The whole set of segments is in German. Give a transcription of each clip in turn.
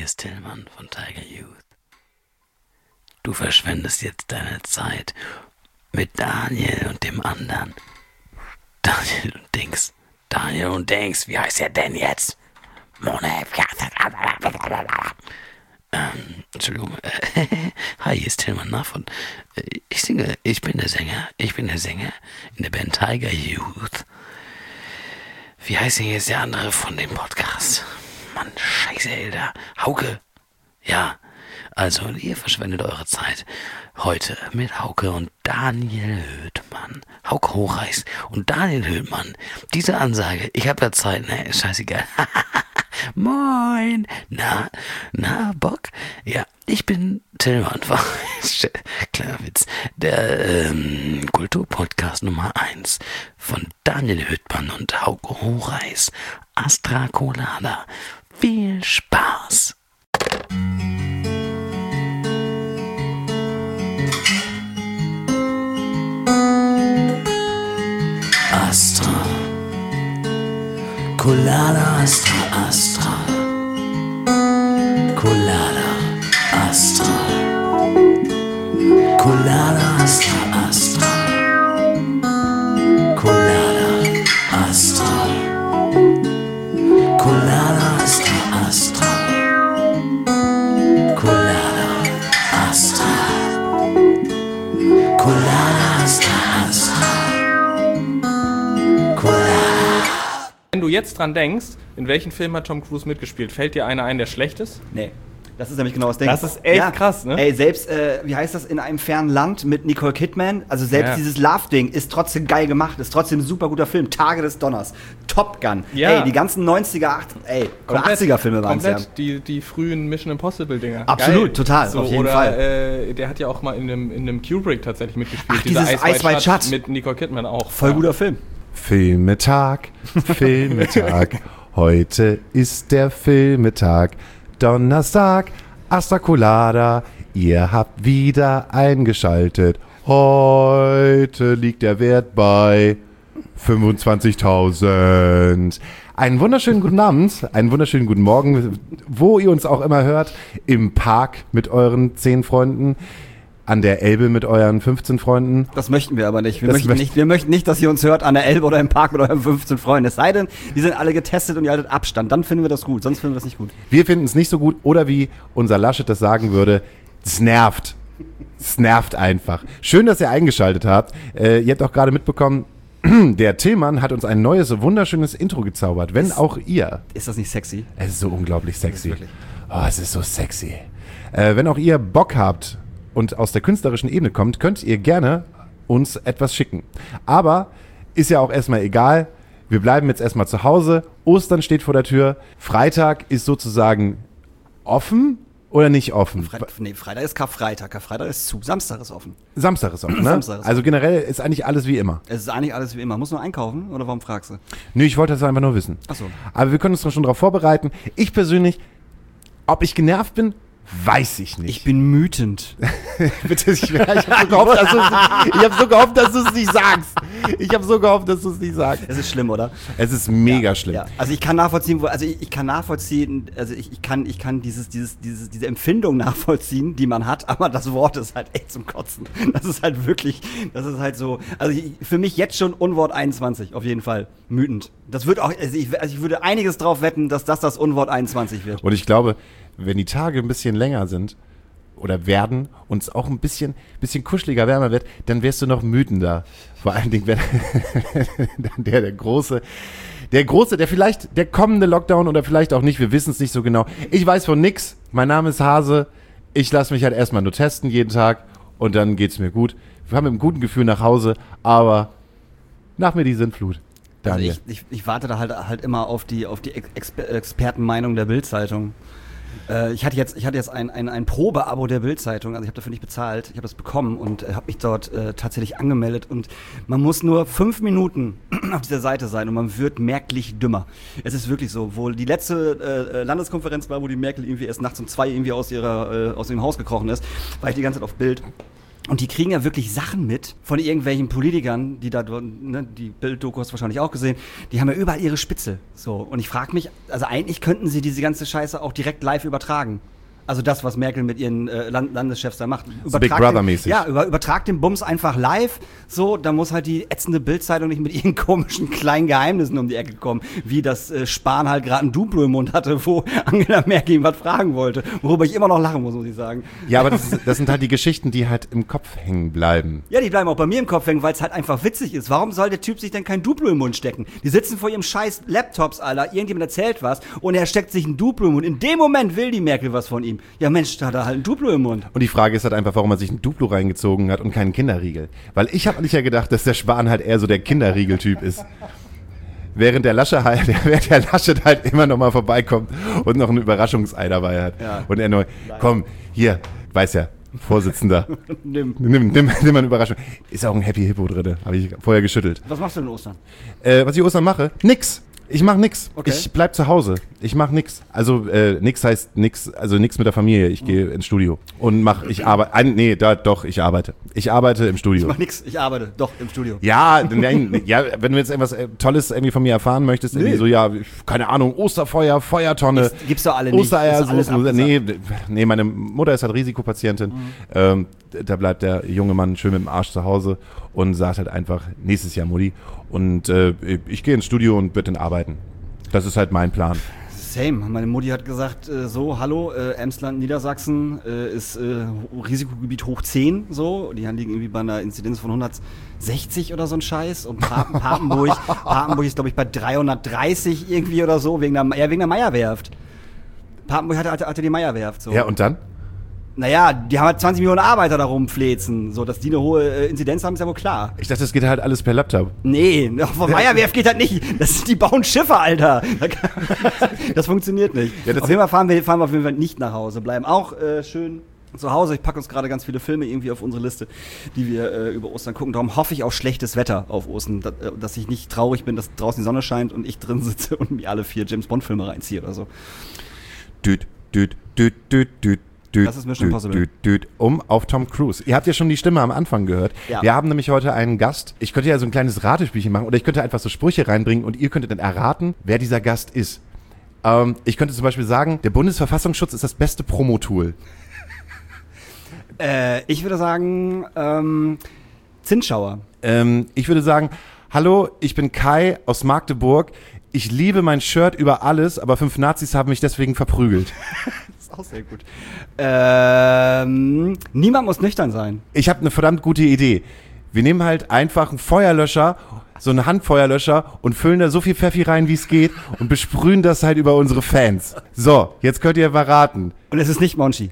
ist Tillmann von Tiger Youth. Du verschwendest jetzt deine Zeit mit Daniel und dem anderen. Daniel und Dings, wie heißt er denn jetzt? Entschuldigung. Hi, hier ist Tillmann Naff und ich bin der Sänger in der Band Tiger Youth. Wie heißt denn jetzt der andere von dem Podcast? Mann, scheiße, Alter. Hauke. Ja, also ihr verschwendet eure Zeit heute mit Hauke und Daniel Höhtmann. Hauke Hochreis und Daniel Höhtmann. Diese Ansage, ich hab ja Zeit, ne? Scheißegal. Moin. Na, Bock? Ja, ich bin Tillmann. Kleiner Witz. Der Kulturpodcast Nummer 1 von Daniel Höhtmann und Hauke Hochreis. Astra Colada. Viel Spaß. Astra Colada, Astra Colada, Astra Colada, Astra Colada, Astra Colada, Astra Colada, Astra Colada, Astra. Wenn du jetzt dran denkst, in welchen Film hat Tom Cruise mitgespielt, fällt dir einer ein, der schlecht ist? Nee. Das ist nämlich genau das Ding. Das ist echt krass, ne? Ey, selbst, wie heißt das, in einem fernen Land mit Nicole Kidman, also selbst dieses Love-Ding ist trotzdem geil gemacht, ist trotzdem ein super guter Film. Tage des Donners, Top Gun, ey, die ganzen 90er, 80er Filme waren es ja. Die frühen Mission Impossible-Dinger. Absolut, geil. Total, so, auf jeden Fall. Der hat ja auch mal in einem Kubrick tatsächlich mitgespielt. Ach, dieses Ice White Shut mit Nicole Kidman auch. Voll guter Film. Filmetag. Heute ist der Filmetag. Donnerstag, Astra Colada. Ihr habt wieder eingeschaltet. Heute liegt der Wert bei 25.000. Einen wunderschönen guten Abend, einen wunderschönen guten Morgen, wo ihr uns auch immer hört. Im Park mit euren 10 Freunden. An der Elbe mit euren 15 Freunden. Das möchten wir aber nicht. Wir möchten nicht, dass ihr uns hört an der Elbe oder im Park mit euren 15 Freunden. Es sei denn, die sind alle getestet und ihr haltet Abstand. Dann finden wir das gut, sonst finden wir das nicht gut. Wir finden es nicht so gut. Oder wie unser Laschet das sagen würde, es nervt. Es nervt einfach. Schön, dass ihr eingeschaltet habt. Ihr habt auch gerade mitbekommen, der Tillmann hat uns ein neues, wunderschönes Intro gezaubert. Wenn auch ihr. Ist das nicht sexy? Es ist so unglaublich sexy. Oh, es ist so sexy. Wenn auch ihr Bock habt und aus der künstlerischen Ebene kommt, könnt ihr gerne uns etwas schicken. Aber ist ja auch erstmal egal. Wir bleiben jetzt erstmal zu Hause. Ostern steht vor der Tür. Freitag ist sozusagen offen oder nicht offen? Freitag ist Karfreitag. Karfreitag ist zu. Samstag ist offen. Samstag ist offen, ne? Samstag ist also generell ist eigentlich alles wie immer. Es ist eigentlich alles wie immer. Muss nur einkaufen oder warum fragst du? Nö, ich wollte das einfach nur wissen. Ach so. Aber wir können uns schon darauf vorbereiten. Ich persönlich, ob ich genervt bin, weiß ich nicht. Ich bin wütend. Bitte, ich habe so gehofft, dass du es nicht sagst. Es ist schlimm, oder? Es ist mega schlimm. Ja. Also ich kann nachvollziehen, ich kann diese Empfindung nachvollziehen, die man hat, aber das Wort ist halt echt zum Kotzen. Das ist halt so, also für mich jetzt schon Unwort 21, auf jeden Fall. Wütend. Das wird auch, ich würde einiges drauf wetten, dass das Unwort 21 wird. Und ich glaube, wenn die Tage ein bisschen länger sind oder werden und es auch ein bisschen kuscheliger, wärmer wird, dann wirst du noch wütender. Vor allen Dingen, wenn dann der große, der vielleicht der kommende Lockdown oder vielleicht auch nicht, wir wissen es nicht so genau. Ich weiß von nix, mein Name ist Hase, ich lasse mich halt erstmal nur testen jeden Tag und dann geht's mir gut. Wir haben mit einem guten Gefühl nach Hause, aber nach mir die Sintflut. Daniel. Also ich warte da halt immer auf die Expertenmeinung der Bild-Zeitung. Ich hatte jetzt ein Probeabo der Bild-Zeitung, also ich habe dafür nicht bezahlt, ich habe das bekommen und habe mich dort tatsächlich angemeldet und man muss nur 5 Minuten auf dieser Seite sein und man wird merklich dümmer. Es ist wirklich so, wo die letzte Landeskonferenz war, wo die Merkel irgendwie erst nachts um 2 irgendwie aus ihrem Haus gekrochen ist, war ich die ganze Zeit auf Bild. Und die kriegen ja wirklich Sachen mit von irgendwelchen Politikern, die da, ne, die Bild-Doku hast du wahrscheinlich auch gesehen, die haben ja überall ihre Spitze. So. Und ich frage mich, also eigentlich könnten sie diese ganze Scheiße auch direkt live übertragen. Also das, was Merkel mit ihren Landeschefs da macht. So Big Brother-mäßig. Ja, übertrag den Bums einfach live. So, da muss halt die ätzende Bild-Zeitung nicht mit ihren komischen kleinen Geheimnissen um die Ecke kommen. Wie das Spahn halt gerade ein Duplo im Mund hatte, wo Angela Merkel ihm was fragen wollte. Worüber ich immer noch lachen muss ich sagen. Ja, aber das sind halt die Geschichten, die halt im Kopf hängen bleiben. Ja, die bleiben auch bei mir im Kopf hängen, weil es halt einfach witzig ist. Warum soll der Typ sich denn kein Duplo im Mund stecken? Die sitzen vor ihrem scheiß Laptops, Alter. Irgendjemand erzählt was und er steckt sich ein Duplo im Mund. In dem Moment will die Merkel was von ihm. Ja Mensch, da hat er halt ein Duplo im Mund. Und die Frage ist halt einfach, warum er sich ein Duplo reingezogen hat und keinen Kinderriegel. Weil ich habe nicht ja gedacht, dass der Spahn halt eher so der Kinderriegel-Typ ist. Während der Laschet halt immer noch mal vorbeikommt und noch ein Überraschungsei dabei hat. Ja. Und er nur, komm, hier, weiß ja, Vorsitzender. Nimm mal eine Überraschung. Ist auch ein Happy Hippo drin, habe ich vorher geschüttelt. Was machst du denn Ostern? Was ich Ostern mache? Nix. Ich mach nix. Okay. Ich bleib zu Hause. Ich mach nix. Also nix heißt nix, also nix mit der Familie. Ich gehe ins Studio und ich arbeite. Ich arbeite im Studio. Ich mach nix, ich arbeite doch im Studio. Ja, ja, wenn du jetzt irgendwas Tolles irgendwie von mir erfahren möchtest, irgendwie so, ja, keine Ahnung, Osterfeuer, Feuertonne. Gibt's doch alle nicht. Ostereier, nee, meine Mutter ist halt Risikopatientin. Da bleibt der junge Mann schön mit dem Arsch zu Hause und sagt halt einfach, nächstes Jahr Mutti. Und ich gehe ins Studio und werde dann arbeiten. Das ist halt mein Plan. Same. Meine Mutti hat gesagt, hallo, Emsland, Niedersachsen ist Risikogebiet hoch 10, so. Die liegen irgendwie bei einer Inzidenz von 160 oder so ein Scheiß. Und Papenburg ist, glaube ich, bei 330 irgendwie oder so, wegen der Meierwerft. Papenburg hatte die Meierwerft, so. Ja, und dann? Naja, die haben halt 20 Millionen Arbeiter da rumfläzen. So, dass die eine hohe Inzidenz haben, ist ja wohl klar. Ich dachte, das geht halt alles per Laptop. Nee, von Meierwerft geht halt nicht. Die bauen Schiffe, Alter. Das funktioniert nicht. Ja, auf jeden Fall fahren wir auf jeden Fall nicht nach Hause. Bleiben auch schön zu Hause. Ich packe uns gerade ganz viele Filme irgendwie auf unsere Liste, die wir über Ostern gucken. Darum hoffe ich auf schlechtes Wetter auf Ostern. Dass ich nicht traurig bin, dass draußen die Sonne scheint und ich drin sitze und mir alle 4 James-Bond-Filme reinziehe oder so. Das ist Mission Impossible. Auf Tom Cruise. Ihr habt ja schon die Stimme am Anfang gehört. Ja. Wir haben nämlich heute einen Gast. Ich könnte ja so ein kleines Ratespielchen machen oder ich könnte einfach so Sprüche reinbringen und ihr könntet dann erraten, wer dieser Gast ist. Ich könnte zum Beispiel sagen, der Bundesverfassungsschutz ist das beste Promotool. Ich würde sagen, Zinsschauer. Ich würde sagen, hallo, ich bin Kai aus Magdeburg. Ich liebe mein Shirt über alles, aber 5 Nazis haben mich deswegen verprügelt. Das ist auch sehr gut. Niemand muss nüchtern sein. Ich habe eine verdammt gute Idee. Wir nehmen halt einfach einen Feuerlöscher, so einen Handfeuerlöscher und füllen da so viel Pfeffi rein, wie es geht und besprühen das halt über unsere Fans. So, jetzt könnt ihr verraten. Und es ist nicht Monchi.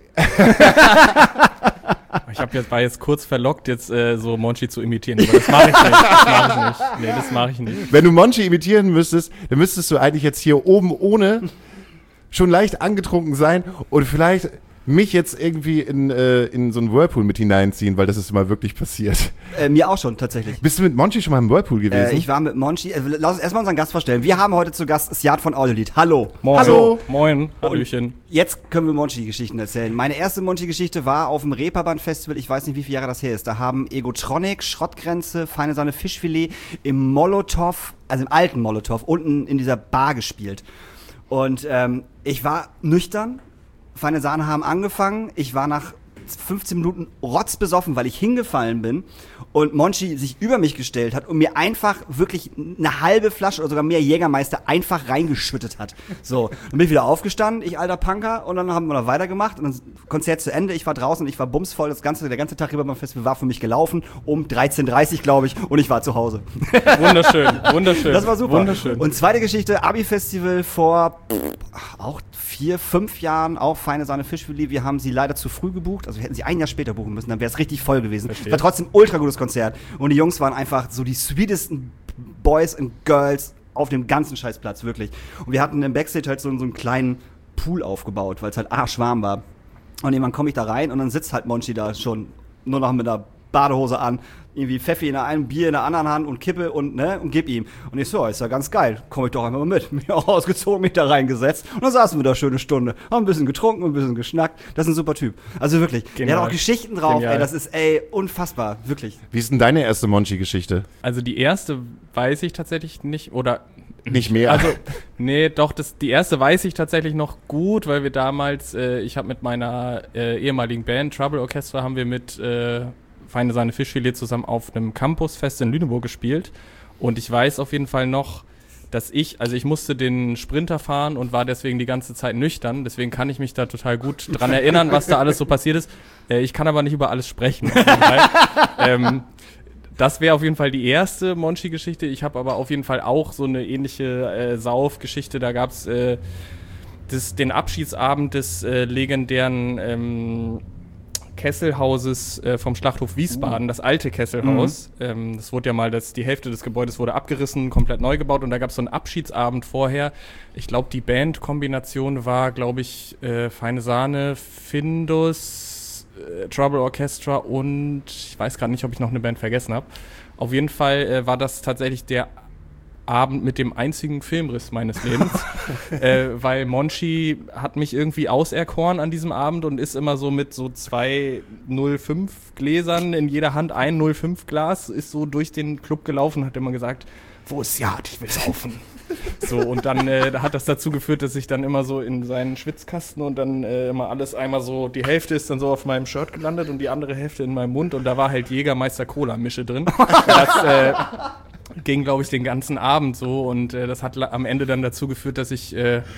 Ich war jetzt kurz verlockt, jetzt so Monchi zu imitieren, aber das mache ich nicht. Das mache ich nicht. Wenn du Monchi imitieren müsstest, dann müsstest du eigentlich jetzt hier oben ohne schon leicht angetrunken sein und vielleicht mich jetzt irgendwie in so einen Whirlpool mit hineinziehen, weil das ist mal wirklich passiert. Mir auch schon, tatsächlich. Bist du mit Monchi schon mal im Whirlpool gewesen? Ich war mit Monchi. Lass uns erstmal unseren Gast vorstellen. Wir haben heute zu Gast Sjad von Audiolied. Hallo. Moin. Hallo. Moin. Hallöchen. Jetzt können wir Monchi-Geschichten erzählen. Meine erste Monchi-Geschichte war auf dem Reeperbahn-Festival. Ich weiß nicht, wie viele Jahre das her ist. Da haben Egotronic, Schrottgrenze, Feine Sahne Fischfilet im Molotow, also im alten Molotow, unten in dieser Bar gespielt. Und ich war nüchtern. Feine Sahne haben angefangen. Ich war nach 15 Minuten rotzbesoffen, weil ich hingefallen bin und Monchi sich über mich gestellt hat und mir einfach wirklich eine halbe Flasche oder sogar mehr Jägermeister einfach reingeschüttet hat. So, dann bin ich wieder aufgestanden, ich alter Punker, und dann haben wir noch weitergemacht und dann Konzert zu Ende, ich war draußen, ich war bumsvoll, der ganze Tag über beim Festival war für mich gelaufen, um 13:30 glaube ich, und ich war zu Hause. Wunderschön. Das war super. Wunderschön. Und zweite Geschichte, Abi-Festival vor auch 4-5 Jahren, auch Feine Sahne Fischfilet. Wir haben sie leider zu früh gebucht, also wir hätten sie ein Jahr später buchen müssen, dann wäre es richtig voll gewesen. Verstehe. War trotzdem ultra gutes Konzert. Und die Jungs waren einfach so die sweetesten Boys and Girls auf dem ganzen Scheißplatz, wirklich. Und wir hatten im Backstage halt so einen kleinen Pool aufgebaut, weil es halt arschwarm war. Und irgendwann komme ich da rein und dann sitzt halt Monchi da schon nur noch mit einer Badehose an, irgendwie Pfeffi in der einen, Bier in der anderen Hand und Kippe und gib ihm. Und ich so, ist ja ganz geil, komm ich doch einfach mal mit. Mich auch ausgezogen, mich da reingesetzt und dann saßen wir da schöne Stunde, haben ein bisschen getrunken, ein bisschen geschnackt. Das ist ein super Typ. Also wirklich, der hat auch Geschichten drauf, Genial. das ist, unfassbar, wirklich. Wie ist denn deine erste Monchi-Geschichte? Also die erste weiß ich tatsächlich nicht, oder Nicht mehr. also, nee, doch, die erste weiß ich tatsächlich noch gut, weil wir damals, ich habe mit meiner ehemaligen Band, Trouble Orchestra, haben wir mit Feine Sahne Fischfilet zusammen auf einem Campusfest in Lüneburg gespielt. Und ich weiß auf jeden Fall noch, dass ich musste den Sprinter fahren und war deswegen die ganze Zeit nüchtern. Deswegen kann ich mich da total gut dran erinnern, was da alles so passiert ist. Ich kann aber nicht über alles sprechen. Das wäre auf jeden Fall die erste Monchi-Geschichte. Ich habe aber auf jeden Fall auch so eine ähnliche Sauf-Geschichte. Da gab es den Abschiedsabend des legendären Kesselhauses vom Schlachthof Wiesbaden, das alte Kesselhaus. Das wurde ja mal, die Hälfte des Gebäudes wurde abgerissen, komplett neu gebaut und da gab es so einen Abschiedsabend vorher. Ich glaube, die Bandkombination war, glaube ich, Feine Sahne, Findus, Trouble Orchestra und ich weiß gerade nicht, ob ich noch eine Band vergessen habe. Auf jeden Fall war das tatsächlich der Abend mit dem einzigen Filmriss meines Lebens, weil Monchi hat mich irgendwie auserkoren an diesem Abend und ist immer so mit so 2 0,5 Gläsern in jeder Hand, ein 0,5 Glas, ist so durch den Club gelaufen und hat immer gesagt, wo ist Jagd, ich will saufen. So, und dann hat das dazu geführt, dass ich dann immer so in seinen Schwitzkasten und dann immer alles einmal so, die Hälfte ist dann so auf meinem Shirt gelandet und die andere Hälfte in meinem Mund und da war halt Jägermeister-Cola-Mische drin. Das ging, glaube ich, den ganzen Abend so und das hat am Ende dann dazu geführt, dass ich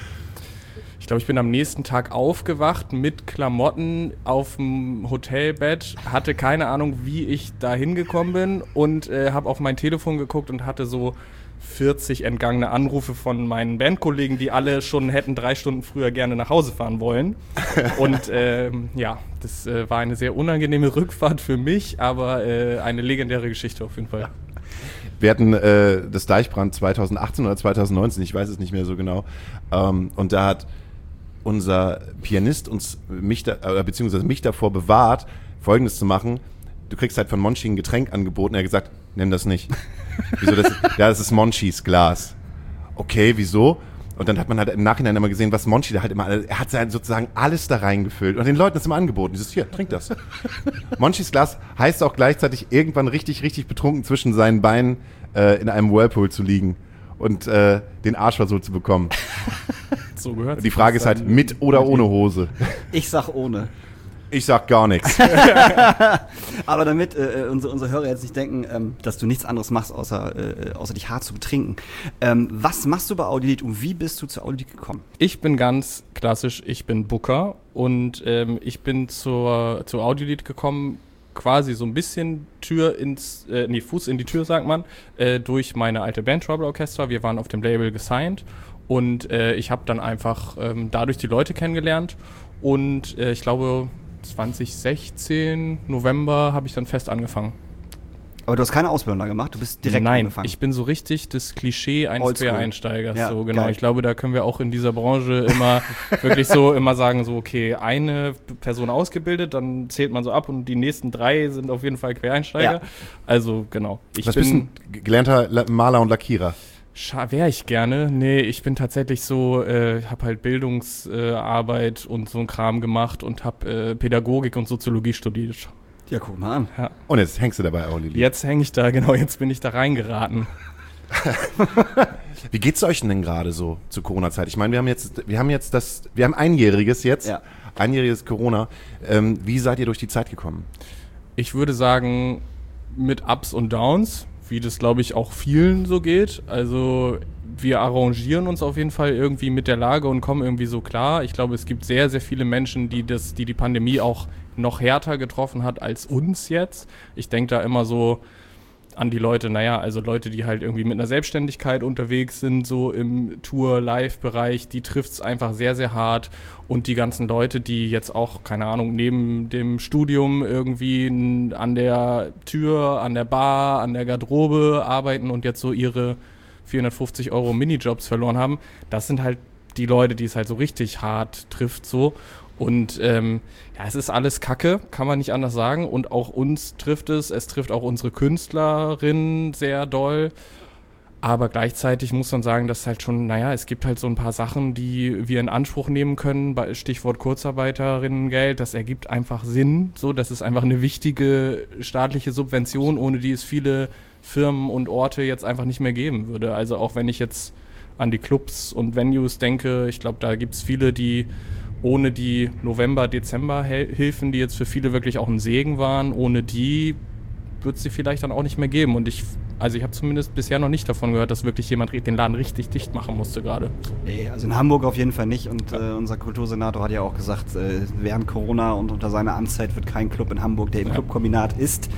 glaube, ich bin am nächsten Tag aufgewacht mit Klamotten auf dem Hotelbett, hatte keine Ahnung, wie ich da hingekommen bin und habe auf mein Telefon geguckt und hatte so 40 entgangene Anrufe von meinen Bandkollegen, die alle schon hätten 3 Stunden früher gerne nach Hause fahren wollen. Und das war eine sehr unangenehme Rückfahrt für mich, aber eine legendäre Geschichte auf jeden Fall. Wir hatten das Deichbrand 2018 oder 2019, ich weiß es nicht mehr so genau. Und da hat unser Pianist mich davor bewahrt, Folgendes zu machen. Du kriegst halt von Monchi ein Getränk angeboten. Er hat gesagt, nimm das nicht. Wieso das? Ja, das ist Monchis Glas. Okay, wieso? Und dann hat man halt im Nachhinein immer gesehen, was Monchi da halt immer, er hat halt sozusagen alles da reingefüllt und den Leuten das immer angeboten. Dieses, hier, trink das. Monchis Glas heißt auch gleichzeitig irgendwann richtig, richtig betrunken zwischen seinen Beinen in einem Whirlpool zu liegen und den Arsch versucht zu bekommen. So gehört. Die Frage ist halt, mit oder ohne Hose? Ich sag ohne. Ich sag gar nichts. Aber damit unsere Hörer jetzt nicht denken, dass du nichts anderes machst, außer dich hart zu betrinken. Was machst du bei Audiolied und wie bist du zu Audiolied gekommen? Ich bin ganz klassisch, ich bin Booker und ich bin zu Audiolied gekommen, quasi so ein bisschen Fuß in die Tür, sagt man, durch meine alte Band Trouble Orchestra. Wir waren auf dem Label gesigned und ich habe dann einfach dadurch die Leute kennengelernt und ich glaube 2016, November, habe ich dann fest angefangen. Aber du hast keine Ausbildung da gemacht, du bist direkt angefangen. Nein, ich bin so richtig das Klischee eines Quereinsteigers. Ja, so, genau. geil. Ich glaube, da können wir auch in dieser Branche immer wirklich so immer sagen, so okay, eine Person ausgebildet, dann zählt man so ab und die nächsten 3 sind auf jeden Fall Quereinsteiger. Ja. Also genau. Was bist du? Gelernter Maler und Lackierer? Wäre ich gerne. Nee, ich bin tatsächlich so, habe halt Bildungsarbeit und so ein Kram gemacht und habe Pädagogik und Soziologie studiert. Ja, guck mal an. Ja. Und jetzt hängst du dabei auch, Lili. Jetzt hänge ich da, genau, jetzt bin ich da reingeraten. Wie geht's euch denn gerade so zur Corona-Zeit? Ich meine, wir haben einjähriges jetzt, ja. Einjähriges Corona. Wie seid ihr durch die Zeit gekommen? Ich würde sagen, mit Ups und Downs, wie das, glaube ich, auch vielen so geht. Also wir arrangieren uns auf jeden Fall irgendwie mit der Lage und kommen irgendwie so klar. Ich glaube, es gibt sehr, sehr viele Menschen, die die Pandemie auch noch härter getroffen hat als uns jetzt. Ich denke da immer so an die Leute, also Leute, die halt irgendwie mit einer Selbstständigkeit unterwegs sind, so im Tour-Live-Bereich, die trifft's einfach sehr, sehr hart. Und die ganzen Leute, die jetzt auch, keine Ahnung, neben dem Studium irgendwie an der Tür, an der Bar, an der Garderobe arbeiten und jetzt so ihre 450 € Minijobs verloren haben, das sind halt die Leute, die es halt so richtig hart trifft so. Und es ist alles Kacke, kann man nicht anders sagen. Und auch uns trifft es trifft auch unsere Künstlerinnen sehr doll. Aber gleichzeitig muss man sagen, dass halt schon, es gibt halt so ein paar Sachen, die wir in Anspruch nehmen können. Stichwort Kurzarbeiterinnengeld, das ergibt einfach Sinn. So, das ist einfach eine wichtige staatliche Subvention, ohne die es viele Firmen und Orte jetzt einfach nicht mehr geben würde. Also auch wenn ich jetzt an die Clubs und Venues denke, ich glaube, da gibt es viele, die ohne die November-Dezember-Hilfen, die jetzt für viele wirklich auch ein Segen waren, ohne die wird es sie vielleicht dann auch nicht mehr geben. Und ich habe zumindest bisher noch nicht davon gehört, dass wirklich jemand den Laden richtig dicht machen musste gerade. Nee, also in Hamburg auf jeden Fall nicht. Und unser Kultursenator hat ja auch gesagt, während Corona und unter seiner Amtszeit wird kein Club in Hamburg, der im Clubkombinat ist,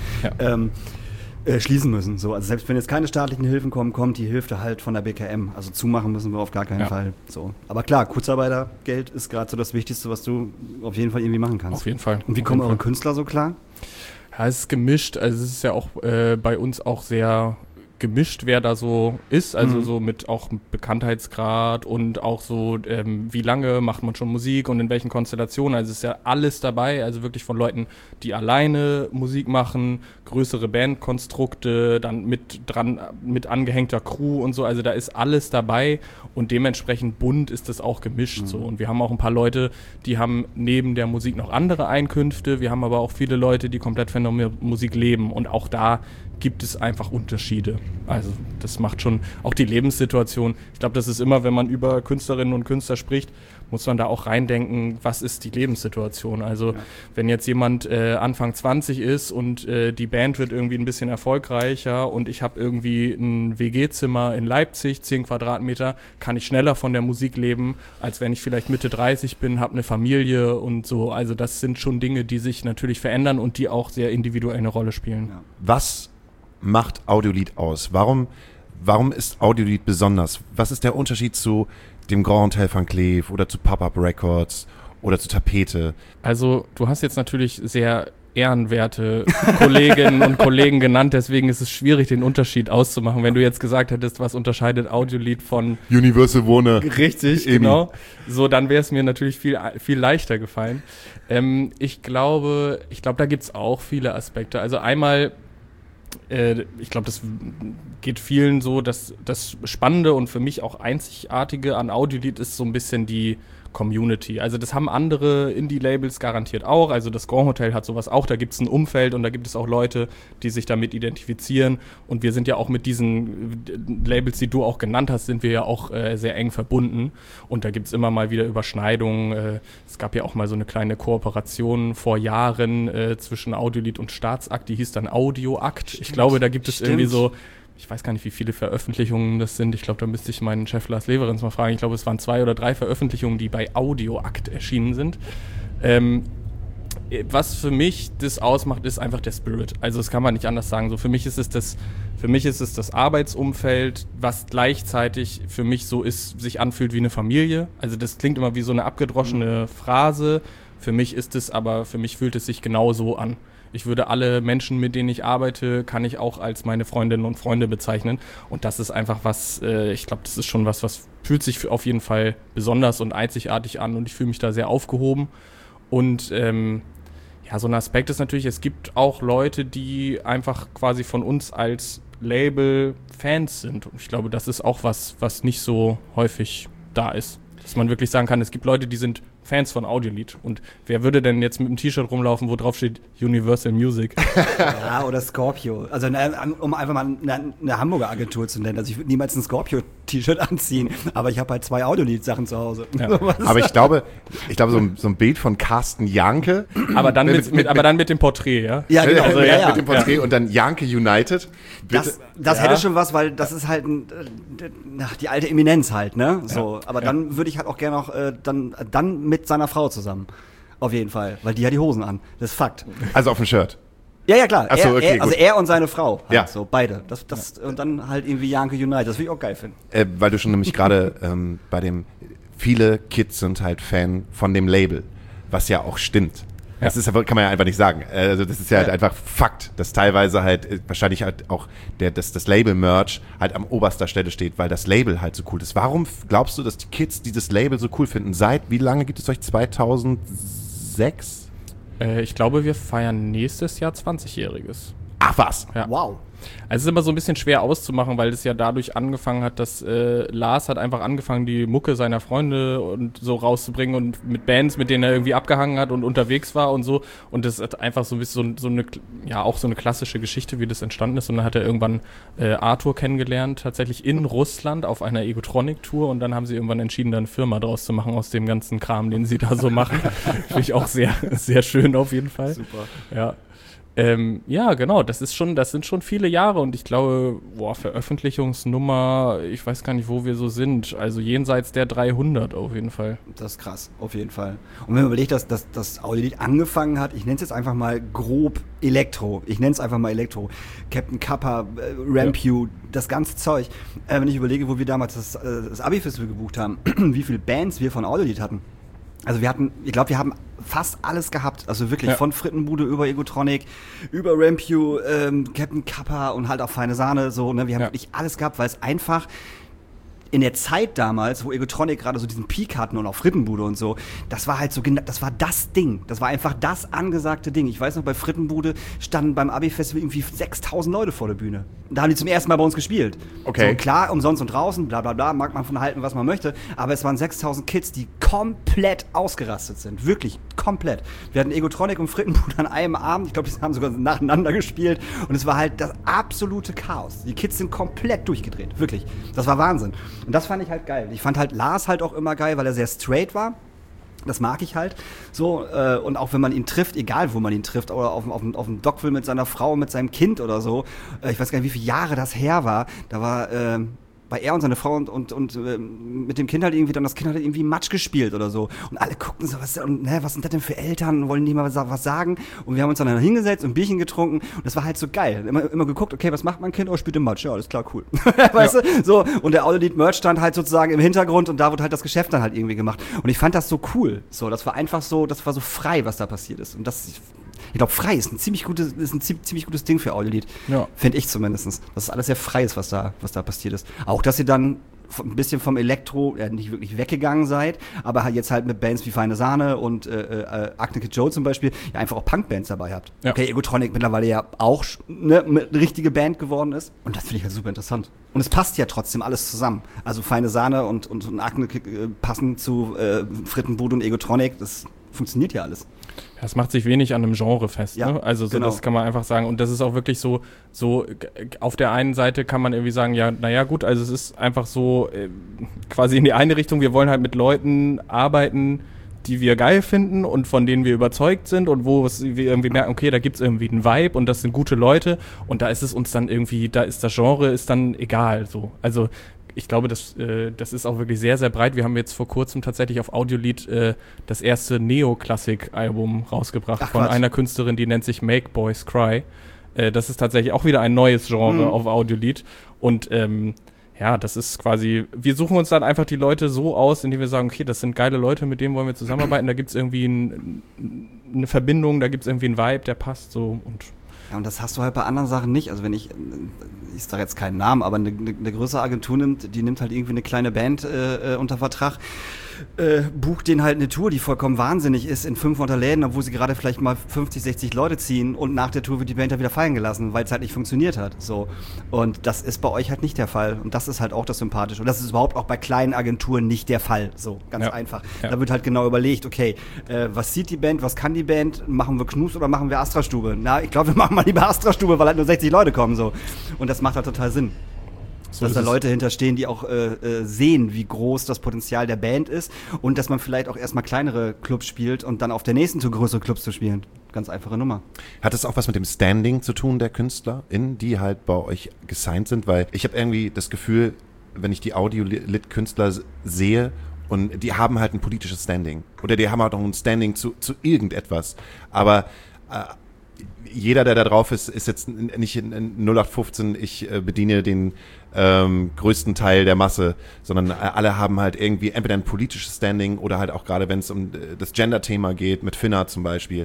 schließen müssen. So, also selbst wenn jetzt keine staatlichen Hilfen kommen, kommt die Hilfe halt von der BKM. Also zumachen müssen wir auf gar keinen Fall. So. Aber klar, Kurzarbeitergeld ist gerade so das Wichtigste, was du auf jeden Fall irgendwie machen kannst. Auf jeden Fall. Und wie kommen eure Künstler so klar? Ja, es ist gemischt. Also es ist ja auch bei uns auch sehr gemischt, wer da so ist, also so mit auch Bekanntheitsgrad und auch so, wie lange macht man schon Musik und in welchen Konstellationen, also es ist ja alles dabei, also wirklich von Leuten, die alleine Musik machen, größere Bandkonstrukte, dann mit angehängter Crew und so, also da ist alles dabei und dementsprechend bunt ist das auch gemischt so und wir haben auch ein paar Leute, die haben neben der Musik noch andere Einkünfte, wir haben aber auch viele Leute, die komplett von der Musik leben und auch da gibt es einfach Unterschiede. Also das macht schon auch die Lebenssituation. Ich glaube, das ist immer, wenn man über Künstlerinnen und Künstler spricht, muss man da auch reindenken, was ist die Lebenssituation. Also wenn jetzt jemand Anfang 20 ist und die Band wird irgendwie ein bisschen erfolgreicher und ich habe irgendwie ein WG-Zimmer in Leipzig, 10 Quadratmeter, kann ich schneller von der Musik leben, als wenn ich vielleicht Mitte 30 bin, habe eine Familie und so. Also das sind schon Dinge, die sich natürlich verändern und die auch sehr individuell eine Rolle spielen. Ja. Was macht Audiolied aus? Warum ist Audiolied besonders? Was ist der Unterschied zu dem Grand Hotel Van Cleef oder zu Pop-Up Records oder zu Tapete? Also du hast jetzt natürlich sehr ehrenwerte Kolleginnen und Kollegen genannt, deswegen ist es schwierig, den Unterschied auszumachen. Wenn du jetzt gesagt hättest, was unterscheidet Audiolied von Universal Warner. Richtig, eben. Genau. So, dann wäre es mir natürlich viel leichter gefallen. Ich glaube, da gibt's auch viele Aspekte. Also einmal ich glaube, das geht vielen so, dass das Spannende und für mich auch Einzigartige an Audiolied ist so ein bisschen die Community. Also das haben andere Indie-Labels garantiert auch. Also das Grand Hotel hat sowas auch. Da gibt es ein Umfeld und da gibt es auch Leute, die sich damit identifizieren. Und wir sind ja auch mit diesen Labels, die du auch genannt hast, sind wir ja auch sehr eng verbunden. Und da gibt es immer mal wieder Überschneidungen. Es gab ja auch mal so eine kleine Kooperation vor Jahren zwischen Audiolied und Staatsakt. Die hieß dann Audioakt. Ich glaube, da gibt es irgendwie so, ich weiß gar nicht, wie viele Veröffentlichungen das sind. Ich glaube, da müsste ich meinen Chef Lars Leverenz mal fragen. Ich glaube, es waren 2 oder 3 Veröffentlichungen, die bei Audioakt erschienen sind. Was für mich das ausmacht, ist einfach der Spirit. Also das kann man nicht anders sagen. So, für mich ist es das Arbeitsumfeld, was gleichzeitig für mich so ist, sich anfühlt wie eine Familie. Also das klingt immer wie so eine abgedroschene Phrase. Für mich fühlt es sich genau so an. Ich würde alle Menschen, mit denen ich arbeite, kann ich auch als meine Freundinnen und Freunde bezeichnen. Und das ist einfach was, ich glaube, das ist schon was fühlt sich auf jeden Fall besonders und einzigartig an. Und ich fühle mich da sehr aufgehoben. Und so ein Aspekt ist natürlich, es gibt auch Leute, die einfach quasi von uns als Label Fans sind. Und ich glaube, das ist auch was nicht so häufig da ist. Dass man wirklich sagen kann, es gibt Leute, die sind Fans von Audiolied. Und wer würde denn jetzt mit einem T-Shirt rumlaufen, wo drauf steht Universal Music? Ja, oder Scorpio. Also um einfach mal eine Hamburger Agentur zu nennen. Also ich würde niemals ein Scorpio-T-Shirt anziehen, aber ich habe halt 2 Audiolied-Sachen zu Hause. Ja. Aber ich glaube so ein Bild von Carsten Janke. Aber dann mit dem Porträt, ja? Ja, genau. Also, ja. Mit dem Porträt und dann Janke United. Das hätte schon was, weil das ist halt die alte Eminenz halt, ne? So, aber dann würde ich halt auch gerne noch dann mit seiner Frau zusammen. Auf jeden Fall, weil die hat die Hosen an. Das ist Fakt. Also auf dem Shirt. Ja, klar. Ach so, okay, also er und seine Frau. Halt ja. So, beide. Und dann halt irgendwie Janke United. Das würde ich auch geil finden. Weil du schon nämlich gerade viele Kids sind halt Fan von dem Label, was ja auch stimmt. Das ist, kann man ja einfach nicht sagen. Also das ist ja halt einfach Fakt, dass teilweise halt wahrscheinlich halt auch das Label-Merch halt am oberster Stelle steht, weil das Label halt so cool ist. Warum glaubst du, dass die Kids dieses Label so cool finden? Wie lange gibt es euch? 2006? Ich glaube, wir feiern nächstes Jahr 20-Jähriges. Ach was? Ja. Wow. Also es ist immer so ein bisschen schwer auszumachen, weil es ja dadurch angefangen hat, dass Lars hat einfach angefangen, die Mucke seiner Freunde und so rauszubringen und mit Bands, mit denen er irgendwie abgehangen hat und unterwegs war und so. Und das ist einfach so ein bisschen so eine klassische Geschichte, wie das entstanden ist. Und dann hat er irgendwann Arthur kennengelernt, tatsächlich in Russland auf einer Egotronic-Tour. Und dann haben sie irgendwann entschieden, da eine Firma draus zu machen aus dem ganzen Kram, den sie da so machen. Finde ich auch sehr, sehr schön auf jeden Fall. Super. Ja. Ja, genau, das sind schon viele Jahre und ich glaube, Veröffentlichungsnummer, ich weiß gar nicht, wo wir so sind, also jenseits der 300 auf jeden Fall. Das ist krass, auf jeden Fall. Und wenn man überlegt, dass das Audiolied angefangen hat, ich nenne es jetzt einfach mal grob Elektro, Captain Kappa, Rampew, das ganze Zeug. Wenn ich überlege, wo wir damals das Abi-Festival gebucht haben, wie viele Bands wir von Audiolied hatten. Also wir haben fast alles gehabt, also wirklich von Frittenbude über Egotronic, über Rampew, Captain Kappa und halt auch Feine Sahne, so, ne, wir haben wirklich alles gehabt, weil es einfach in der Zeit damals, wo Egotronic gerade so diesen Peak hatten und auch Frittenbude und so, das war halt so, das war das Ding. Das war einfach das angesagte Ding. Ich weiß noch, bei Frittenbude standen beim Abi-Festival irgendwie 6.000 Leute vor der Bühne. Und da haben die zum ersten Mal bei uns gespielt. Okay. So, klar, umsonst und draußen, bla bla bla, mag man von halten, was man möchte, aber es waren 6.000 Kids, die komplett ausgerastet sind. Wirklich komplett. Wir hatten Egotronic und Frittenbude an einem Abend, ich glaube, die haben sogar nacheinander gespielt und es war halt das absolute Chaos. Die Kids sind komplett durchgedreht, wirklich. Das war Wahnsinn. Und das fand ich halt geil. Ich fand halt Lars halt auch immer geil, weil er sehr straight war. Das mag ich halt. So, und auch wenn man ihn trifft, egal wo man ihn trifft, oder auf dem Dockville mit seiner Frau, mit seinem Kind oder so, ich weiß gar nicht, wie viele Jahre das her war, da war er und seine Frau und mit dem Kind halt irgendwie, dann das Kind hat irgendwie Matsch gespielt oder so. Und alle guckten so, was sind das denn für Eltern? Wollen die mal was sagen? Und wir haben uns dann hingesetzt und ein Bierchen getrunken und das war halt so geil. Immer geguckt, okay, was macht mein Kind? Oh, spielt im Matsch. Ja, alles klar, cool. Weißt du? So, und der Audiolied-Merch stand halt sozusagen im Hintergrund und da wurde halt das Geschäft dann halt irgendwie gemacht. Und ich fand das so cool. So, das war einfach so, das war so frei, was da passiert ist. Und ich glaube, frei ist ein ziemlich gutes Ding für Audiolied. Ja. Finde ich zumindest. Das ist alles sehr frei ist, was da passiert ist. Auch, dass ihr dann ein bisschen vom Elektro nicht wirklich weggegangen seid, aber halt jetzt halt mit Bands wie Feine Sahne und Acne Kid Joe zum Beispiel ja einfach auch Punkbands dabei habt. Ja. Okay, Egotronic mittlerweile ja auch eine richtige Band geworden ist. Und das finde ich halt super interessant. Und es passt ja trotzdem alles zusammen. Also Feine Sahne und Acne Kid passen zu Frittenbude und Egotronic. Das funktioniert ja alles. Das macht sich wenig an einem Genre fest, ja, ne? Also so, genau. Das kann man einfach sagen. Und das ist auch wirklich so auf der einen Seite kann man irgendwie sagen, ja, naja gut, also es ist einfach so quasi in die eine Richtung, wir wollen halt mit Leuten arbeiten, die wir geil finden und von denen wir überzeugt sind und wo wir irgendwie merken, okay, da gibt's irgendwie einen Vibe und das sind gute Leute und da ist es uns dann irgendwie, da ist das Genre ist dann egal, so. Also ich glaube, das ist auch wirklich sehr, sehr breit. Wir haben jetzt vor kurzem tatsächlich auf Audiolied das erste Neoklassik-Album rausgebracht von einer Künstlerin, die nennt sich Make Boys Cry. Das ist tatsächlich auch wieder ein neues Genre auf Audiolied. Und das ist quasi, wir suchen uns dann einfach die Leute so aus, indem wir sagen, okay, das sind geile Leute, mit denen wollen wir zusammenarbeiten, da gibt es irgendwie eine Verbindung, da gibt es irgendwie einen Vibe, der passt so und ja, und das hast du halt bei anderen Sachen nicht. Also wenn ich sage jetzt keinen Namen, aber eine größere Agentur nimmt halt irgendwie eine kleine Band unter Vertrag, bucht denen halt eine Tour, die vollkommen wahnsinnig ist, in 500 Läden, obwohl sie gerade vielleicht mal 50, 60 Leute ziehen und nach der Tour wird die Band halt wieder fallen gelassen, weil es halt nicht funktioniert hat. So. Und das ist bei euch halt nicht der Fall. Und das ist halt auch das Sympathische. Und das ist überhaupt auch bei kleinen Agenturen nicht der Fall. So, ganz einfach. Ja. Da wird halt genau überlegt, okay, was sieht die Band, was kann die Band, machen wir Knus oder machen wir Astra-Stube? Na, ich glaube, wir machen mal lieber Astra-Stube, weil halt nur 60 Leute kommen. So. Und das macht halt total Sinn. So dass da Leute hinterstehen, die auch sehen, wie groß das Potenzial der Band ist und dass man vielleicht auch erstmal kleinere Clubs spielt und dann auf der nächsten Tour größere Clubs zu spielen. Ganz einfache Nummer. Hat das auch was mit dem Standing zu tun, der KünstlerInnen, die halt bei euch gesigned sind? Weil ich habe irgendwie das Gefühl, wenn ich die Audio-Lit-Künstler sehe, und die haben halt ein politisches Standing. Oder die haben halt auch ein Standing zu irgendetwas. Aber jeder, der da drauf ist jetzt nicht in 0815, ich bediene den größten Teil der Masse, sondern alle haben halt irgendwie entweder ein politisches Standing oder halt auch gerade, wenn es um das Gender-Thema geht, mit Finna zum Beispiel.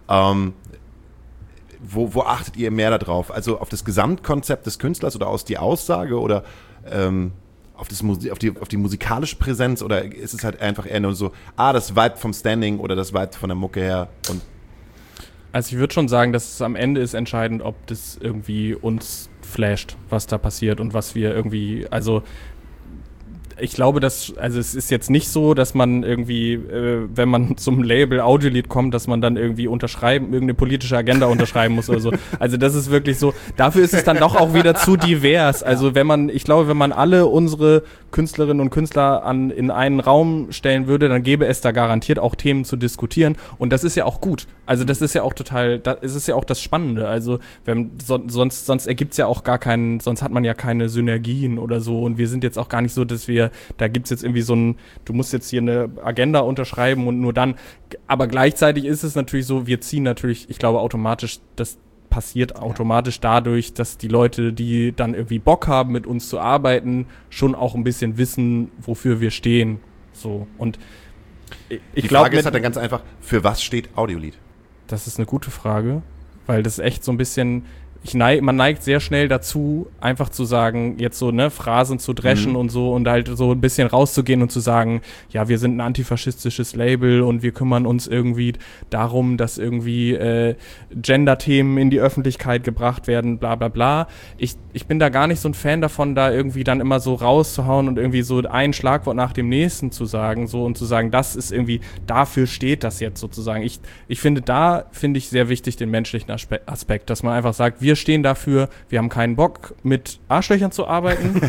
Wo achtet ihr mehr darauf? Also auf das Gesamtkonzept des Künstlers oder aus die Aussage oder auf die musikalische Präsenz oder ist es halt einfach eher nur so, das Vibe vom Standing oder das Vibe von der Mucke her und also ich würde schon sagen, dass es am Ende ist entscheidend, ob das irgendwie uns flasht, was da passiert und was wir irgendwie, also ich glaube, es ist jetzt nicht so, dass man irgendwie, wenn man zum Label Audiolied kommt, dass man dann irgendwie irgendeine politische Agenda unterschreiben muss oder so. Also das ist wirklich so, dafür ist es dann doch auch wieder zu divers. Also wenn man alle unsere Künstlerinnen und Künstler in einen Raum stellen würde, dann gäbe es da garantiert auch Themen zu diskutieren und das ist ja auch gut. Also das ist ja auch es ist ja auch das Spannende. Also sonst ergibt's ja auch sonst hat man ja keine Synergien oder so und wir sind jetzt auch gar nicht so, dass da gibt's jetzt irgendwie du musst jetzt hier eine Agenda unterschreiben und nur dann, aber gleichzeitig ist es natürlich so, wir ziehen natürlich, ich glaube automatisch, das passiert automatisch dadurch, dass die Leute, die dann irgendwie Bock haben, mit uns zu arbeiten, schon auch ein bisschen wissen, wofür wir stehen. So. Und die Frage ist halt dann ganz einfach, für was steht Audiolied? Das ist eine gute Frage, weil das echt so ein bisschen, man neigt sehr schnell dazu, einfach zu sagen, jetzt so, Phrasen zu dreschen und so und halt so ein bisschen rauszugehen und zu sagen, ja, wir sind ein antifaschistisches Label und wir kümmern uns irgendwie darum, dass irgendwie Gender-Themen in die Öffentlichkeit gebracht werden, bla bla bla. Ich bin da gar nicht so ein Fan davon, da irgendwie dann immer so rauszuhauen und irgendwie so ein Schlagwort nach dem nächsten zu sagen, so und zu sagen, das ist irgendwie, dafür steht das jetzt sozusagen. Ich finde sehr wichtig den menschlichen Aspekt, dass man einfach sagt, wir stehen dafür, wir haben keinen Bock, mit Arschlöchern zu arbeiten.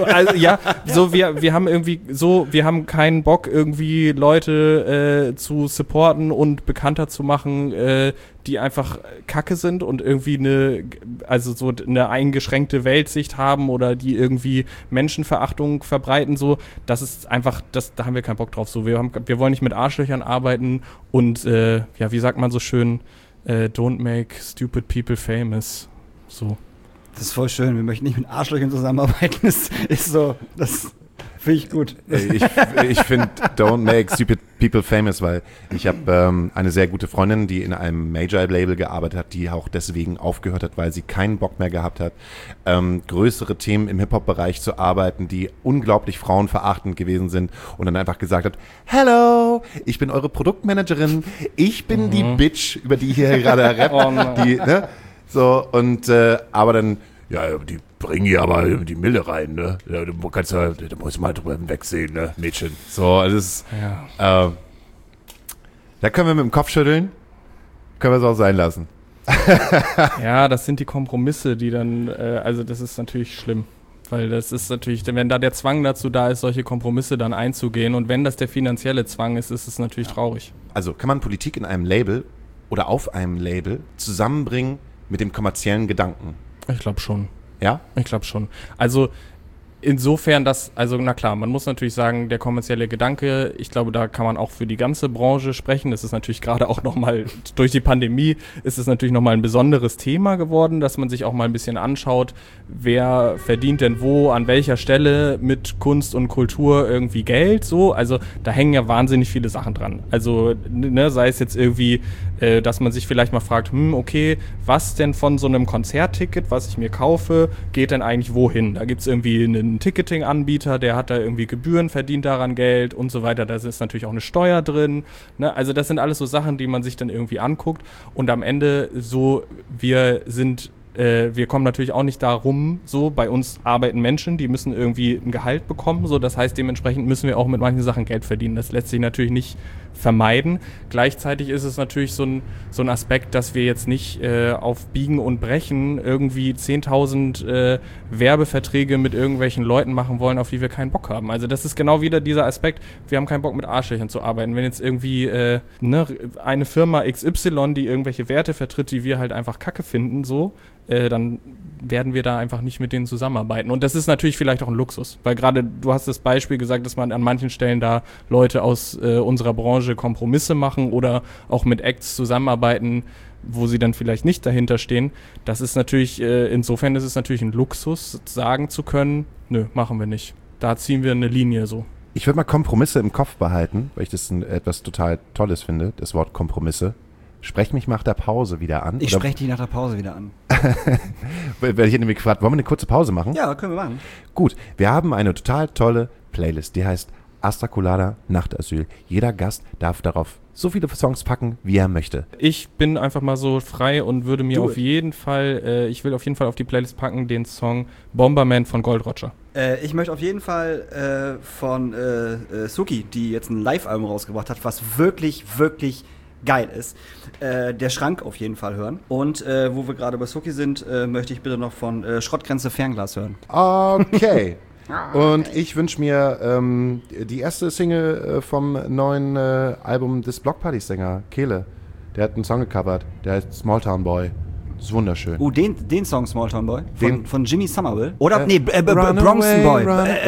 Wir haben keinen Bock, irgendwie Leute zu supporten und bekannter zu machen, die einfach Kacke sind und irgendwie eine eingeschränkte Weltsicht haben oder die irgendwie Menschenverachtung verbreiten, so. Das ist einfach, da haben wir keinen Bock drauf. So, wir wollen nicht mit Arschlöchern arbeiten und, wie sagt man so schön, don't make stupid people famous. So. Das ist voll schön. Wir möchten nicht mit Arschlöchern zusammenarbeiten. Das ist so, das finde ich gut. Ich finde don't make stupid people famous, weil ich habe eine sehr gute Freundin, die in einem Major-Label gearbeitet hat, die auch deswegen aufgehört hat, weil sie keinen Bock mehr gehabt hat, größere Themen im Hip-Hop-Bereich zu arbeiten, die unglaublich frauenverachtend gewesen sind und dann einfach gesagt hat, hello, ich bin eure Produktmanagerin, ich bin die Bitch, über die hier gerade rappt, so, und, aber dann, ja, die bringen hier aber die Mille rein, ne? Ja, da musst du mal drüber wegsehen, ne, Mädchen. So, also da können wir mit dem Kopf schütteln, können wir es auch sein lassen. Ja, das sind die Kompromisse, die dann, also das ist natürlich schlimm. Weil das ist natürlich, wenn da der Zwang dazu da ist, solche Kompromisse dann einzugehen und wenn das der finanzielle Zwang ist, ist es natürlich traurig. Also kann man Politik in einem Label oder auf einem Label zusammenbringen mit dem kommerziellen Gedanken? Ich glaube schon. Ja? Ich glaube schon. Also insofern, na klar, man muss natürlich sagen, der kommerzielle Gedanke, ich glaube, da kann man auch für die ganze Branche sprechen. Das ist natürlich gerade auch nochmal, durch die Pandemie ist es natürlich nochmal ein besonderes Thema geworden, dass man sich auch mal ein bisschen anschaut, wer verdient denn wo, an welcher Stelle mit Kunst und Kultur irgendwie Geld, so. Also da hängen ja wahnsinnig viele Sachen dran. Also, sei es jetzt irgendwie, dass man sich vielleicht mal fragt, okay, was denn von so einem Konzertticket, was ich mir kaufe, geht denn eigentlich wohin? Da gibt's irgendwie einen Ticketing-Anbieter, der hat da irgendwie Gebühren, verdient daran Geld und so weiter. Da ist natürlich auch eine Steuer drin. Ne? Also das sind alles so Sachen, die man sich dann irgendwie anguckt. Und am Ende so, wir kommen natürlich auch nicht darum, so, bei uns arbeiten Menschen, die müssen irgendwie ein Gehalt bekommen, so, das heißt, dementsprechend müssen wir auch mit manchen Sachen Geld verdienen. Das lässt sich natürlich nicht vermeiden. Gleichzeitig ist es natürlich so ein Aspekt, dass wir jetzt nicht auf Biegen und Brechen irgendwie 10.000 Werbeverträge mit irgendwelchen Leuten machen wollen, auf die wir keinen Bock haben. Also das ist genau wieder dieser Aspekt, wir haben keinen Bock mit Arschlöchern zu arbeiten. Wenn jetzt irgendwie eine Firma XY, die irgendwelche Werte vertritt, die wir halt einfach kacke finden, so, dann werden wir da einfach nicht mit denen zusammenarbeiten. Und das ist natürlich vielleicht auch ein Luxus, weil gerade du hast das Beispiel gesagt, dass man an manchen Stellen da Leute aus unserer Branche Branche Kompromisse machen oder auch mit Acts zusammenarbeiten, wo sie dann vielleicht nicht dahinter stehen. Das ist natürlich, insofern ist es natürlich ein Luxus, sagen zu können, nö, machen wir nicht. Da ziehen wir eine Linie so. Ich würde mal Kompromisse im Kopf behalten, weil ich das etwas total Tolles finde, das Wort Kompromisse. Sprech mich nach der Pause wieder an. Ich spreche dich nach der Pause wieder an. Weil ich hätte nämlich gefragt, wollen wir eine kurze Pause machen? Ja, können wir machen. Gut, wir haben eine total tolle Playlist, die heißt Asta Colada Nachtasyl. Jeder Gast darf darauf so viele Songs packen, wie er möchte. Ich bin einfach mal so frei und würde mir auf jeden Fall, ich will auf jeden Fall auf die Playlist packen, den Song Bomberman von Gold Roger. Ich möchte auf jeden Fall von Suki, die jetzt ein Live-Album rausgebracht hat, was wirklich, wirklich geil ist, der Schrank auf jeden Fall hören. Und wo wir gerade bei Suki sind, möchte ich bitte noch von Schrottgrenze Fernglas hören. Okay. Und ich wünsche mir die erste Single vom neuen Album des Blockparty-Sänger, Kehle. Der hat einen Song gecovert, der heißt Small Town Boy. Das ist wunderschön. Den Song Small Town Boy von Jimmy Somerville. Oder Bronson Boy.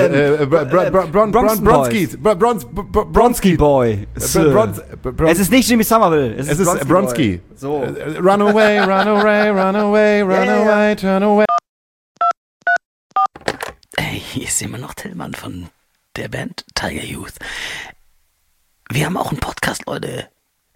Bronski Boy. Es ist nicht Jimmy Somerville. Es ist Bronski. So. Run away, run away, run away, run away, turn away. Hey, hier ist immer noch Tillmann von der Band Tiger Youth. Wir haben auch einen Podcast, Leute.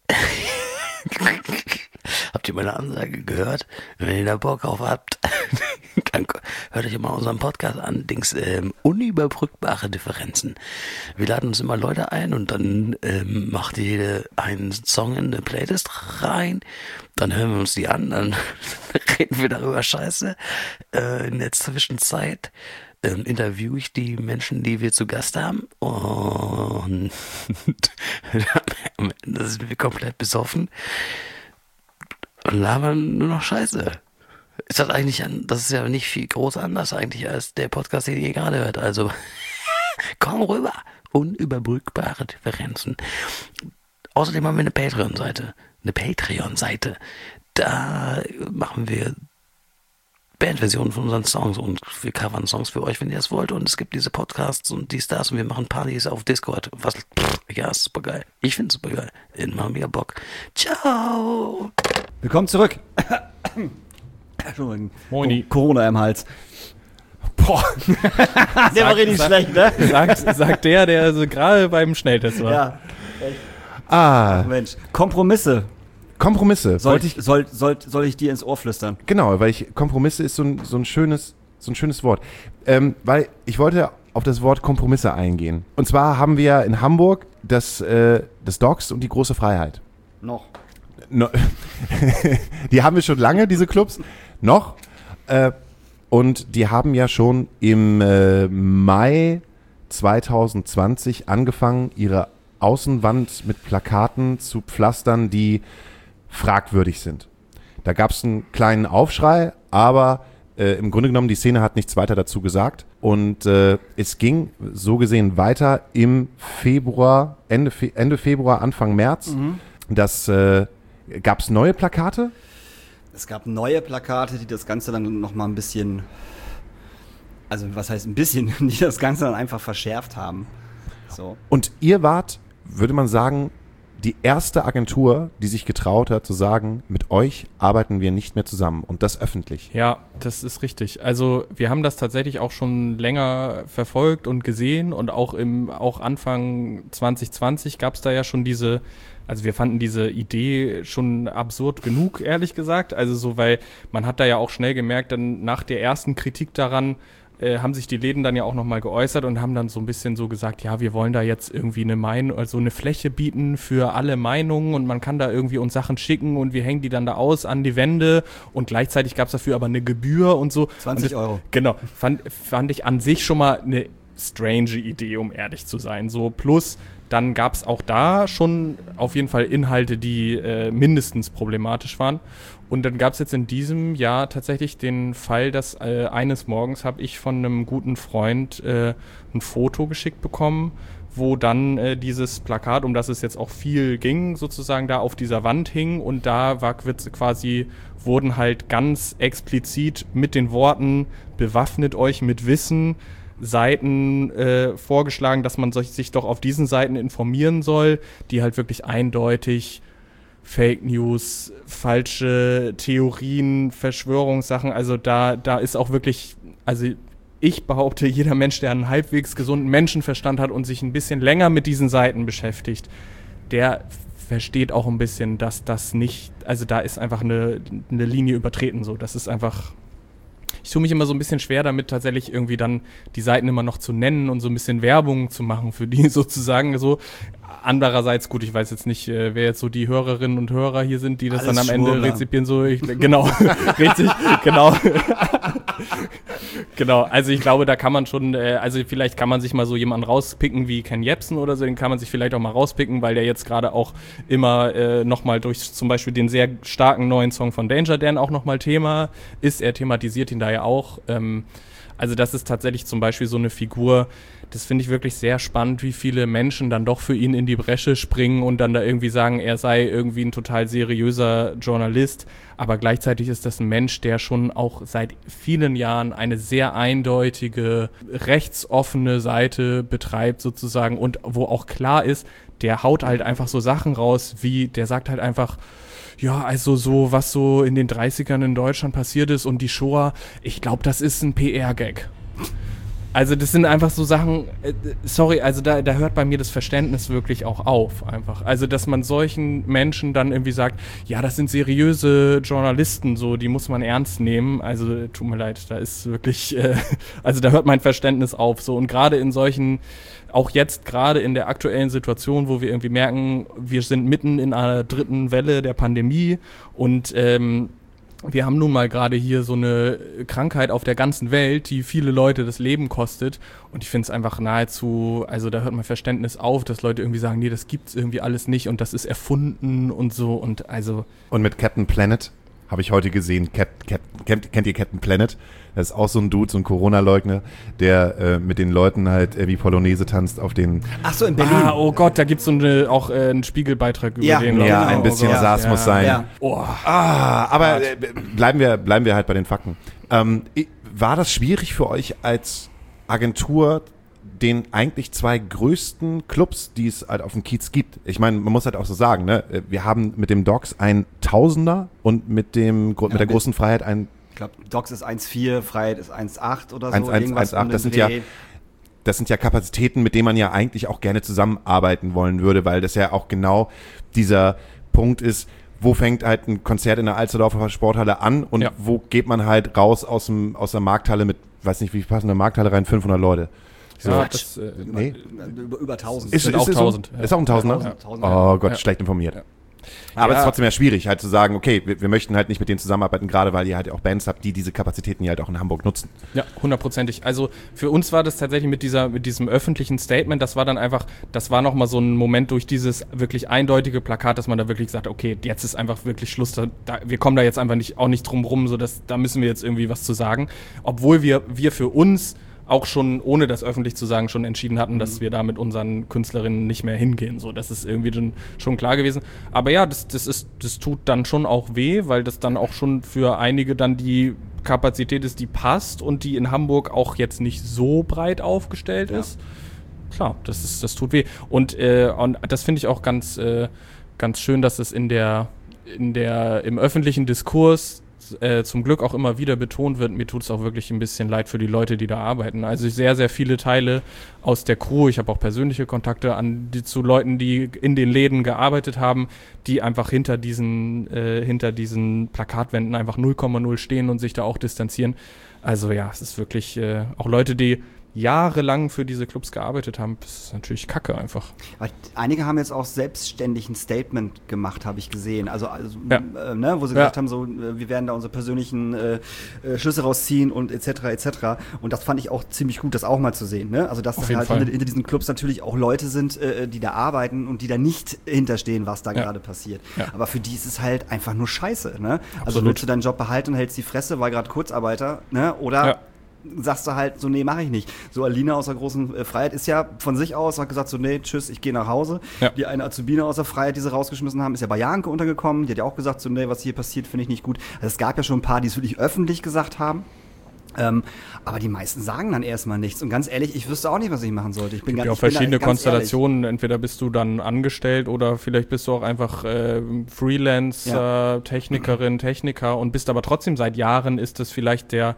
Habt ihr meine Ansage gehört? Wenn ihr da Bock auf habt, dann hört euch mal unseren Podcast an. Unüberbrückbare Differenzen. Wir laden uns immer Leute ein und dann macht jede einen Song in eine Playlist rein. Dann hören wir uns die an, dann reden wir darüber Scheiße. In der Zwischenzeit interviewe ich die Menschen, die wir zu Gast haben, und am Ende sind wir komplett besoffen und labern nur noch Scheiße. Ist das eigentlich das ist ja nicht viel groß anders eigentlich als der Podcast, den ihr gerade hört. Also komm rüber. Unüberbrückbare Differenzen. Außerdem haben wir eine Patreon-Seite. Da machen wir Bandversionen von unseren Songs und wir covern Songs für euch, wenn ihr es wollt. Und es gibt diese Podcasts und dies, das und wir machen Partys auf Discord. Ja, ist super geil. Ich finde es super geil. Immer mehr Bock. Ciao. Willkommen zurück. Entschuldigung. Moini. Corona im Hals. Boah. Der war richtig schlecht, ne? Sagt der also gerade beim Schnelltest war. Ja. Ach, Mensch. Kompromisse. Soll ich dir ins Ohr flüstern? Genau, weil Kompromisse ist so ein schönes Wort. Weil ich wollte auf das Wort Kompromisse eingehen. Und zwar haben wir in Hamburg das Dogs und die große Freiheit. Noch. Die haben wir schon lange, diese Clubs. Noch. Und die haben ja schon im Mai 2020 angefangen, ihre Außenwand mit Plakaten zu pflastern, die fragwürdig sind. Da gab es einen kleinen Aufschrei, aber im Grunde genommen, die Szene hat nichts weiter dazu gesagt. Und es ging so gesehen weiter im Februar, Ende Februar, Anfang März. Gab es neue Plakate? Es gab neue Plakate, die das Ganze dann nochmal ein bisschen, also was heißt ein bisschen, die das Ganze dann einfach verschärft haben. So. Und ihr wart, würde man sagen, die erste Agentur, die sich getraut hat zu sagen, mit euch arbeiten wir nicht mehr zusammen und das öffentlich. Ja, das ist richtig. Also wir haben das tatsächlich auch schon länger verfolgt und gesehen und auch Anfang 2020 gab es da ja schon also wir fanden diese Idee schon absurd genug, ehrlich gesagt. Also so, weil man hat da ja auch schnell gemerkt, dann nach der ersten Kritik daran, haben sich die Läden dann ja auch nochmal geäußert und haben dann so ein bisschen so gesagt, ja, wir wollen da jetzt irgendwie eine Fläche bieten für alle Meinungen und man kann da irgendwie uns Sachen schicken und wir hängen die dann da aus an die Wände und gleichzeitig gab es dafür aber eine Gebühr und so. 20 Euro. Genau, fand ich an sich schon mal eine strange Idee, um ehrlich zu sein. So plus, dann gab es auch da schon auf jeden Fall Inhalte, die mindestens problematisch waren. Und dann gab es jetzt in diesem Jahr tatsächlich den Fall, dass eines Morgens habe ich von einem guten Freund ein Foto geschickt bekommen, wo dann dieses Plakat, um das es jetzt auch viel ging, sozusagen da auf dieser Wand hing. Und da wurden halt ganz explizit mit den Worten, bewaffnet euch mit Wissen, Seiten vorgeschlagen, dass man sich doch auf diesen Seiten informieren soll, die halt wirklich eindeutig Fake News, falsche Theorien, Verschwörungssachen, also da ist auch wirklich, also ich behaupte, jeder Mensch, der einen halbwegs gesunden Menschenverstand hat und sich ein bisschen länger mit diesen Seiten beschäftigt, der versteht auch ein bisschen, dass das nicht, also da ist einfach eine Linie übertreten, so, das ist einfach, ich tue mich immer so ein bisschen schwer damit, tatsächlich irgendwie dann die Seiten immer noch zu nennen und so ein bisschen Werbung zu machen für die sozusagen so. Andererseits, gut, ich weiß jetzt nicht, wer jetzt so die Hörerinnen und Hörer hier sind, die das alles dann am Ende Schwurbler. rezipieren, so, genau, richtig, genau. Genau, also ich glaube, da kann man schon, also vielleicht kann man sich mal so jemanden rauspicken wie Ken Jebsen oder so, den kann man sich vielleicht auch mal rauspicken, weil der jetzt gerade auch immer nochmal durch zum Beispiel den sehr starken neuen Song von Danger Dan auch nochmal Thema ist. Er thematisiert ihn da ja auch. Also das ist tatsächlich zum Beispiel so eine Figur, das finde ich wirklich sehr spannend, wie viele Menschen dann doch für ihn in die Bresche springen und dann da irgendwie sagen, er sei irgendwie ein total seriöser Journalist. Aber gleichzeitig ist das ein Mensch, der schon auch seit vielen Jahren eine sehr eindeutige, rechtsoffene Seite betreibt sozusagen und wo auch klar ist, der haut halt einfach so Sachen raus, wie, der sagt halt einfach, ja, also so, was so in den 30ern in Deutschland passiert ist und die Shoah, ich glaube, das ist ein PR-Gag. Also das sind einfach so Sachen, sorry, also da hört bei mir das Verständnis wirklich auch auf, einfach. Also dass man solchen Menschen dann irgendwie sagt, ja, das sind seriöse Journalisten, so, die muss man ernst nehmen. Also tut mir leid, da ist wirklich, also da hört mein Verständnis auf, so. Und gerade in solchen, auch jetzt gerade in der aktuellen Situation, wo wir irgendwie merken, wir sind mitten in einer dritten Welle der Pandemie und wir haben nun mal gerade hier so eine Krankheit auf der ganzen Welt, die viele Leute das Leben kostet. Und ich finde es einfach nahezu, also da hört mein Verständnis auf, dass Leute irgendwie sagen, nee, das gibt's irgendwie alles nicht und das ist erfunden und so und also. Und mit Captain Planet habe ich heute gesehen, kennt ihr Captain Planet? Das ist auch so ein Dude, so ein Corona-Leugner, der mit den Leuten halt wie Polonaise tanzt auf den... Ach so, in Berlin. Ah, oh Gott, da gibt's so auch einen Spiegelbeitrag über Ja, den. genau. Ja, ein bisschen Ja. Saß muss sein. Ja. Oh. Aber bleiben wir halt bei den Fakten. War das schwierig für euch als Agentur, den eigentlich zwei größten Clubs, die es halt auf dem Kiez gibt? Ich meine, man muss halt auch so sagen, ne? Wir haben mit dem Docs ein Tausender und mit der großen Freiheit ein... Ich glaube, Docs ist 1,4, Freiheit ist 1,8 oder so. 1,8, das sind ja Kapazitäten, mit denen man ja eigentlich auch gerne zusammenarbeiten wollen würde, weil das ja auch genau dieser Punkt ist, wo fängt halt ein Konzert in der Alsterdorfer Sporthalle an und wo geht man halt raus aus der Markthalle mit, weiß nicht, wie passen in der Markthalle rein, 500 Leute. So. Ja, das, Nee. Über 1000. Ist auch 1000. Ist auch ein Tausender? Ja, 1000. Oh Gott, Ja. schlecht informiert. Ja. Aber es Ja. ist trotzdem ja schwierig, halt zu sagen, okay, wir möchten halt nicht mit denen zusammenarbeiten, gerade weil ihr halt auch Bands habt, die diese Kapazitäten ja halt auch in Hamburg nutzen. Ja, 100%. Also für uns war das tatsächlich mit diesem öffentlichen Statement, das war dann einfach, das war nochmal so ein Moment durch dieses wirklich eindeutige Plakat, dass man da wirklich sagt, okay, jetzt ist einfach wirklich Schluss, wir kommen da jetzt einfach auch nicht drum rum, da müssen wir jetzt irgendwie was zu sagen. Obwohl wir für uns auch schon, ohne das öffentlich zu sagen, schon entschieden hatten, dass wir da mit unseren Künstlerinnen nicht mehr hingehen. So, das ist irgendwie schon klar gewesen. Aber ja, das tut dann schon auch weh, weil das dann auch schon für einige dann die Kapazität ist, die passt und die in Hamburg auch jetzt nicht so breit aufgestellt ist. Klar, das tut weh. Und das finde ich auch ganz schön, dass es im öffentlichen Diskurs zum Glück auch immer wieder betont wird. Mir tut es auch wirklich ein bisschen leid für die Leute, die da arbeiten. Also sehr, sehr viele Teile aus der Crew, ich habe auch persönliche Kontakte zu Leuten, die in den Läden gearbeitet haben, die einfach hinter diesen Plakatwänden einfach 0,0 stehen und sich da auch distanzieren. Also ja, es ist wirklich auch Leute, die jahrelang für diese Clubs gearbeitet haben, das ist natürlich Kacke einfach. Aber einige haben jetzt auch selbstständig ein Statement gemacht, habe ich gesehen. Also wo sie Ja. gesagt haben, so, wir werden da unsere persönlichen Schlüsse rausziehen und etc. Und das fand ich auch ziemlich gut, das auch mal zu sehen. Ne? Also dass Auf da jeden halt Fall. hinter diesen Clubs natürlich auch Leute sind, die da arbeiten und die da nicht hinterstehen, was da Ja. gerade passiert. Ja. Aber für die ist es halt einfach nur Scheiße. Ne? Also Absolut. willst du deinen Job behalten und hältst die Fresse, weil gerade Kurzarbeiter, ne? Oder Ja. sagst du halt so, nee, mache ich nicht. So Alina aus der großen Freiheit ist ja von sich aus, hat gesagt so, nee, tschüss, ich gehe nach Hause. Ja. Die eine Azubine aus der Freiheit, die sie rausgeschmissen haben, ist ja bei Janke untergekommen. Die hat ja auch gesagt so, nee, was hier passiert, finde ich nicht gut. Also es gab ja schon ein paar, die es wirklich öffentlich gesagt haben. Aber die meisten sagen dann erstmal nichts. Und ganz ehrlich, ich wüsste auch nicht, was ich machen sollte. Ich bin Es gibt ganz, ja auch ich bin da verschiedene ganz Konstellationen. Entweder bist du dann angestellt oder vielleicht bist du auch einfach Freelancer, Technikerin, Techniker und bist aber trotzdem seit Jahren ist es vielleicht der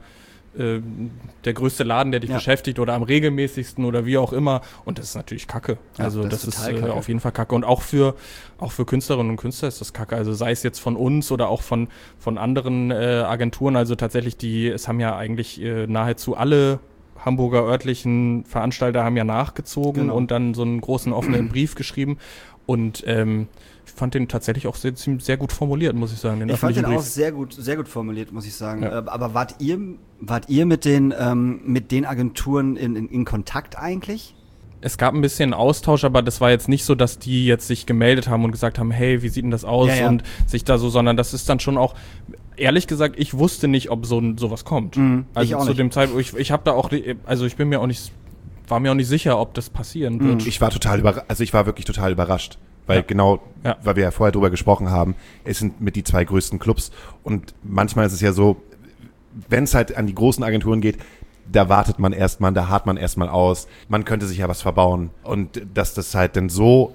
größte Laden, der dich beschäftigt oder am regelmäßigsten oder wie auch immer. Und das ist natürlich Kacke. Also das ist Kacke. auf jeden Fall Kacke. Und auch für Künstlerinnen und Künstler ist das Kacke. Also sei es jetzt von uns oder auch von anderen Agenturen. Also tatsächlich es haben ja eigentlich nahezu alle Hamburger örtlichen Veranstalter haben ja nachgezogen und dann so einen großen offenen Brief geschrieben. Und ich fand den tatsächlich auch sehr gut formuliert, muss ich sagen. Ich fand den auch sehr gut formuliert, muss ich sagen. Ja. Aber wart ihr mit den Agenturen in Kontakt eigentlich? Es gab ein bisschen Austausch, aber das war jetzt nicht so, dass die jetzt sich gemeldet haben und gesagt haben, hey, wie sieht denn das aus? Und sich da so, sondern das ist dann schon auch, ehrlich gesagt, ich wusste nicht, ob sowas kommt. Also ich auch zu nicht. Dem Zeitpunkt, ich habe da auch, also ich war mir auch nicht sicher, ob das passieren wird. Ich war wirklich total überrascht. Weil weil wir ja vorher drüber gesprochen haben, es sind mit die 2 größten Clubs und manchmal ist es ja so, wenn es halt an die großen Agenturen geht, da wartet man erstmal, da harrt man erstmal aus, man könnte sich ja was verbauen und dass das halt dann so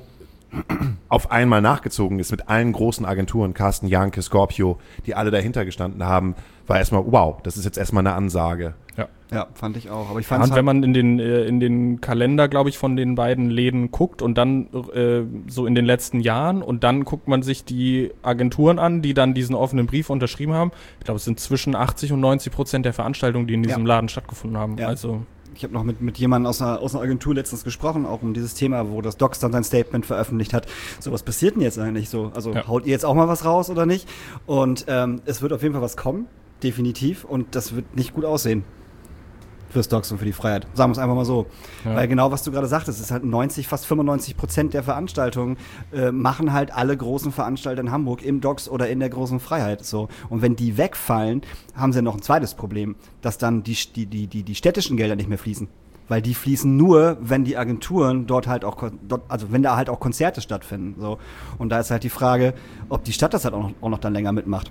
auf einmal nachgezogen ist mit allen großen Agenturen, Carsten Janke, Scorpio, die alle dahinter gestanden haben, war erstmal, wow, das ist jetzt erstmal eine Ansage. Ja, fand ich auch. Aber ich fand und wenn man in den Kalender, glaube ich, von den beiden Läden guckt und dann so in den letzten Jahren und dann guckt man sich die Agenturen an, die dann diesen offenen Brief unterschrieben haben. Ich glaube, es sind zwischen 80% und 90% der Veranstaltungen, die in diesem Laden stattgefunden haben. Ja. Also ich habe noch mit jemandem aus einer Agentur letztens gesprochen, auch um dieses Thema, wo das Docs dann sein Statement veröffentlicht hat. So, was passiert denn jetzt eigentlich so? Also haut ihr jetzt auch mal was raus oder nicht? Und es wird auf jeden Fall was kommen, definitiv. Und das wird nicht gut aussehen. Fürs Docs und für die Freiheit. Sagen wir es einfach mal so. Ja. Weil genau, was du gerade sagtest, ist halt fast 95% der Veranstaltungen machen halt alle großen Veranstalter in Hamburg im Docs oder in der großen Freiheit. So. Und wenn die wegfallen, haben sie noch ein zweites Problem, dass dann die städtischen Gelder nicht mehr fließen. Weil die fließen nur, wenn die Agenturen wenn da halt auch Konzerte stattfinden. So. Und da ist halt die Frage, ob die Stadt das halt auch noch dann länger mitmacht.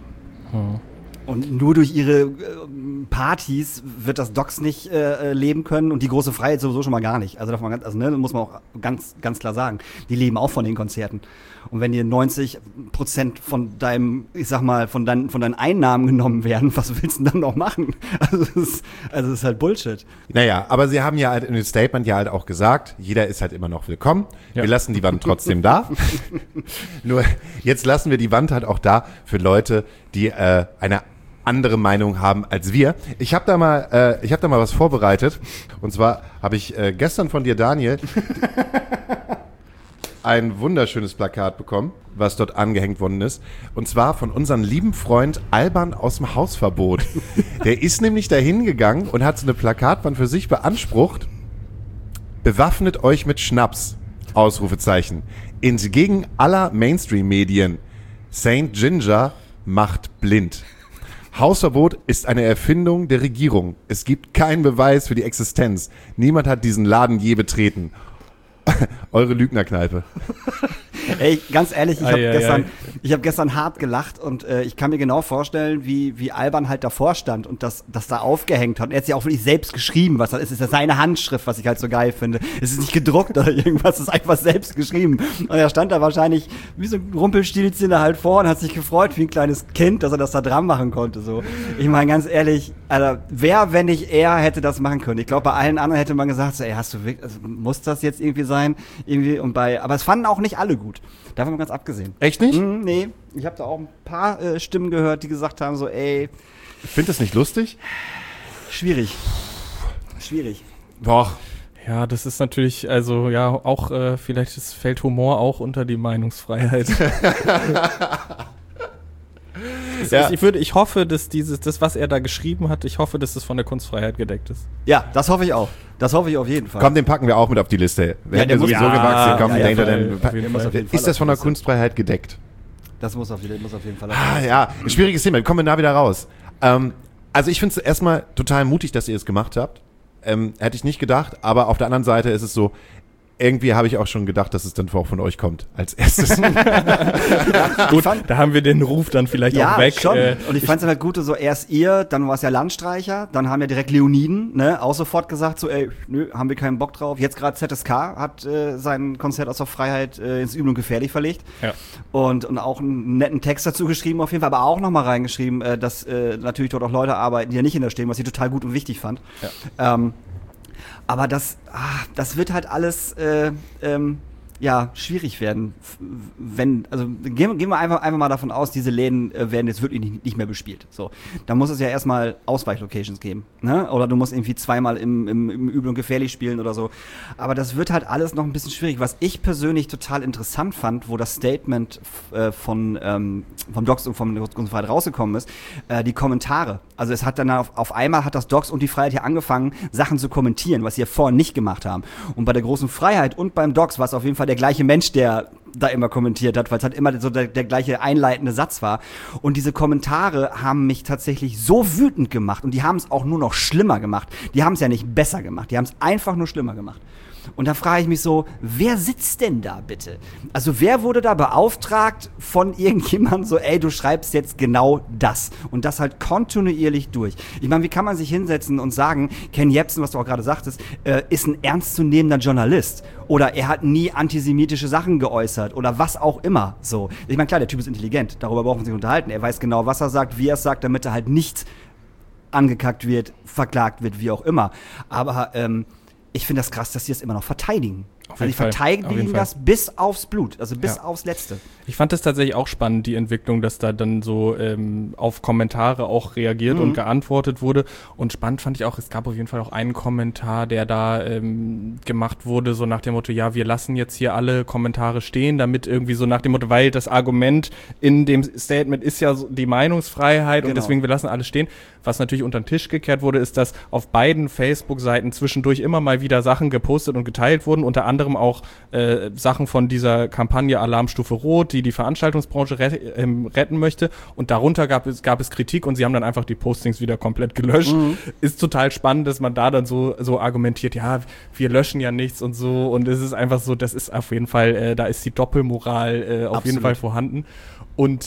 Und nur durch ihre Partys wird das Docs nicht leben können und die große Freiheit sowieso schon mal gar nicht. Also muss man auch ganz, ganz klar sagen. Die leben auch von den Konzerten. Und wenn dir 90% von deinem, von deinen Einnahmen genommen werden, was willst du denn dann noch machen? Also es ist halt Bullshit. Naja, aber sie haben ja halt in dem Statement ja halt auch gesagt, jeder ist halt immer noch willkommen. Ja. Wir lassen die Wand trotzdem da. Nur jetzt lassen wir die Wand halt auch da für Leute, die eine andere Meinung haben als wir. Ich habe da mal was vorbereitet. Und zwar habe ich gestern von dir, Daniel, ein wunderschönes Plakat bekommen, was dort angehängt worden ist. Und zwar von unserem lieben Freund Alban aus dem Hausverbot. Der ist nämlich dahin gegangen und hat so eine Plakatwand für sich beansprucht. Bewaffnet euch mit Schnaps. Ausrufezeichen. Entgegen aller Mainstream-Medien. Saint Ginger macht blind. Hausverbot ist eine Erfindung der Regierung. Es gibt keinen Beweis für die Existenz. Niemand hat diesen Laden je betreten. Eure Lügnerkneipe. Ey, ganz ehrlich, ich hab gestern hart gelacht und ich kann mir genau vorstellen, wie Alban halt davor stand und das da aufgehängt hat. Und er hat ja auch wirklich selbst geschrieben, was das ist. Es ist seine Handschrift, was ich halt so geil finde. Es ist nicht gedruckt oder irgendwas, es ist einfach selbst geschrieben. Und er stand da wahrscheinlich wie so ein Rumpelstilzchen da halt vor und hat sich gefreut wie ein kleines Kind, dass er das da dran machen konnte. So. Ich meine, ganz ehrlich, Alter, wer, wenn nicht er, hätte das machen können? Ich glaube, bei allen anderen hätte man gesagt, so, ey, hast du wirklich, also, muss das jetzt irgendwie sein? Irgendwie aber es fanden auch nicht alle gut. Davon mal ganz abgesehen. Echt nicht? Nee, ich habe da auch ein paar Stimmen gehört, die gesagt haben, so, ey. Ich finde das nicht lustig. Schwierig. Doch. Ja, das ist natürlich, also ja, auch vielleicht fällt Humor auch unter die Meinungsfreiheit. Ich hoffe, dass das, was er da geschrieben hat, ich hoffe, dass es von der Kunstfreiheit gedeckt ist. Ja, das hoffe ich auch. Das hoffe ich auf jeden Fall. Komm, den packen wir auch mit auf die Liste. Der muss sowieso gewachsen. Komm, ist das von der Kunstfreiheit gedeckt? Das muss auf jeden Fall. Ja, ein schwieriges Thema. Wir kommen da wieder raus. Also ich finde es erstmal total mutig, dass ihr es gemacht habt. Hätte ich nicht gedacht. Aber auf der anderen Seite ist es so, irgendwie habe ich auch schon gedacht, dass es dann auch von euch kommt, als erstes. Gut, da haben wir den Ruf dann vielleicht auch weg. Schon. Und ich fand es halt gut, so erst ihr, dann war es ja Landstreicher, dann haben ja direkt Leoniden, ne, auch sofort gesagt, so, ey, nö, haben wir keinen Bock drauf. Jetzt gerade ZSK hat sein Konzert aus der Freiheit ins Übel und Gefährlich verlegt. Ja. Und auch einen netten Text dazu geschrieben, auf jeden Fall, aber auch nochmal reingeschrieben, dass natürlich dort auch Leute arbeiten, die ja nicht hinterstehen, was ich total gut und wichtig fand. Ja. Aber das wird halt alles schwierig werden, gehen wir einfach mal davon aus, diese Läden werden jetzt wirklich nicht mehr bespielt. So, da muss es ja erstmal Ausweichlocations geben, ne? Oder du musst irgendwie zweimal im Übel und Gefährlich spielen oder so. Aber das wird halt alles noch ein bisschen schwierig. Was ich persönlich total interessant fand, wo das Statement vom Docs und vom Kunst und Freiheit rausgekommen ist, die Kommentare. Also es hat dann auf einmal hat das Docs und die Freiheit hier angefangen, Sachen zu kommentieren, was sie ja vorher nicht gemacht haben. Und bei der großen Freiheit und beim Docs war es auf jeden Fall der gleiche Mensch, der da immer kommentiert hat, weil es halt immer so der gleiche einleitende Satz war. Und diese Kommentare haben mich tatsächlich so wütend gemacht und die haben es auch nur noch schlimmer gemacht. Die haben es ja nicht besser gemacht, die haben es einfach nur schlimmer gemacht. Und da frage ich mich so, wer sitzt denn da bitte? Also wer wurde da beauftragt von irgendjemandem so, ey, du schreibst jetzt genau das und das halt kontinuierlich durch. Ich meine, wie kann man sich hinsetzen und sagen, Ken Jebsen, was du auch gerade sagtest, ist ein ernstzunehmender Journalist oder er hat nie antisemitische Sachen geäußert oder was auch immer so. Ich meine, klar, der Typ ist intelligent, darüber brauchen wir uns nicht unterhalten. Er weiß genau, was er sagt, wie er es sagt, damit er halt nicht angekackt wird, verklagt wird, wie auch immer. Aber ich finde das krass, dass sie das immer noch verteidigen. Also die verteidigen das bis aufs Blut, also bis aufs Letzte. Ich fand das tatsächlich auch spannend, die Entwicklung, dass da dann so auf Kommentare auch reagiert und geantwortet wurde. Und spannend fand ich auch, es gab auf jeden Fall auch einen Kommentar, der da gemacht wurde, so nach dem Motto, ja, wir lassen jetzt hier alle Kommentare stehen, damit irgendwie so nach dem Motto, weil das Argument in dem Statement ist ja so die Meinungsfreiheit und deswegen wir lassen alles stehen. Was natürlich unter den Tisch gekehrt wurde, ist, dass auf beiden Facebook-Seiten zwischendurch immer mal wieder Sachen gepostet und geteilt wurden, unter anderem auch Sachen von dieser Kampagne Alarmstufe Rot, die Veranstaltungsbranche retten möchte. Und darunter gab es Kritik und sie haben dann einfach die Postings wieder komplett gelöscht. Ist total spannend, dass man da dann so argumentiert, ja, wir löschen ja nichts und so. Und es ist einfach so, das ist auf jeden Fall, da ist die Doppelmoral auf jeden Fall vorhanden. Und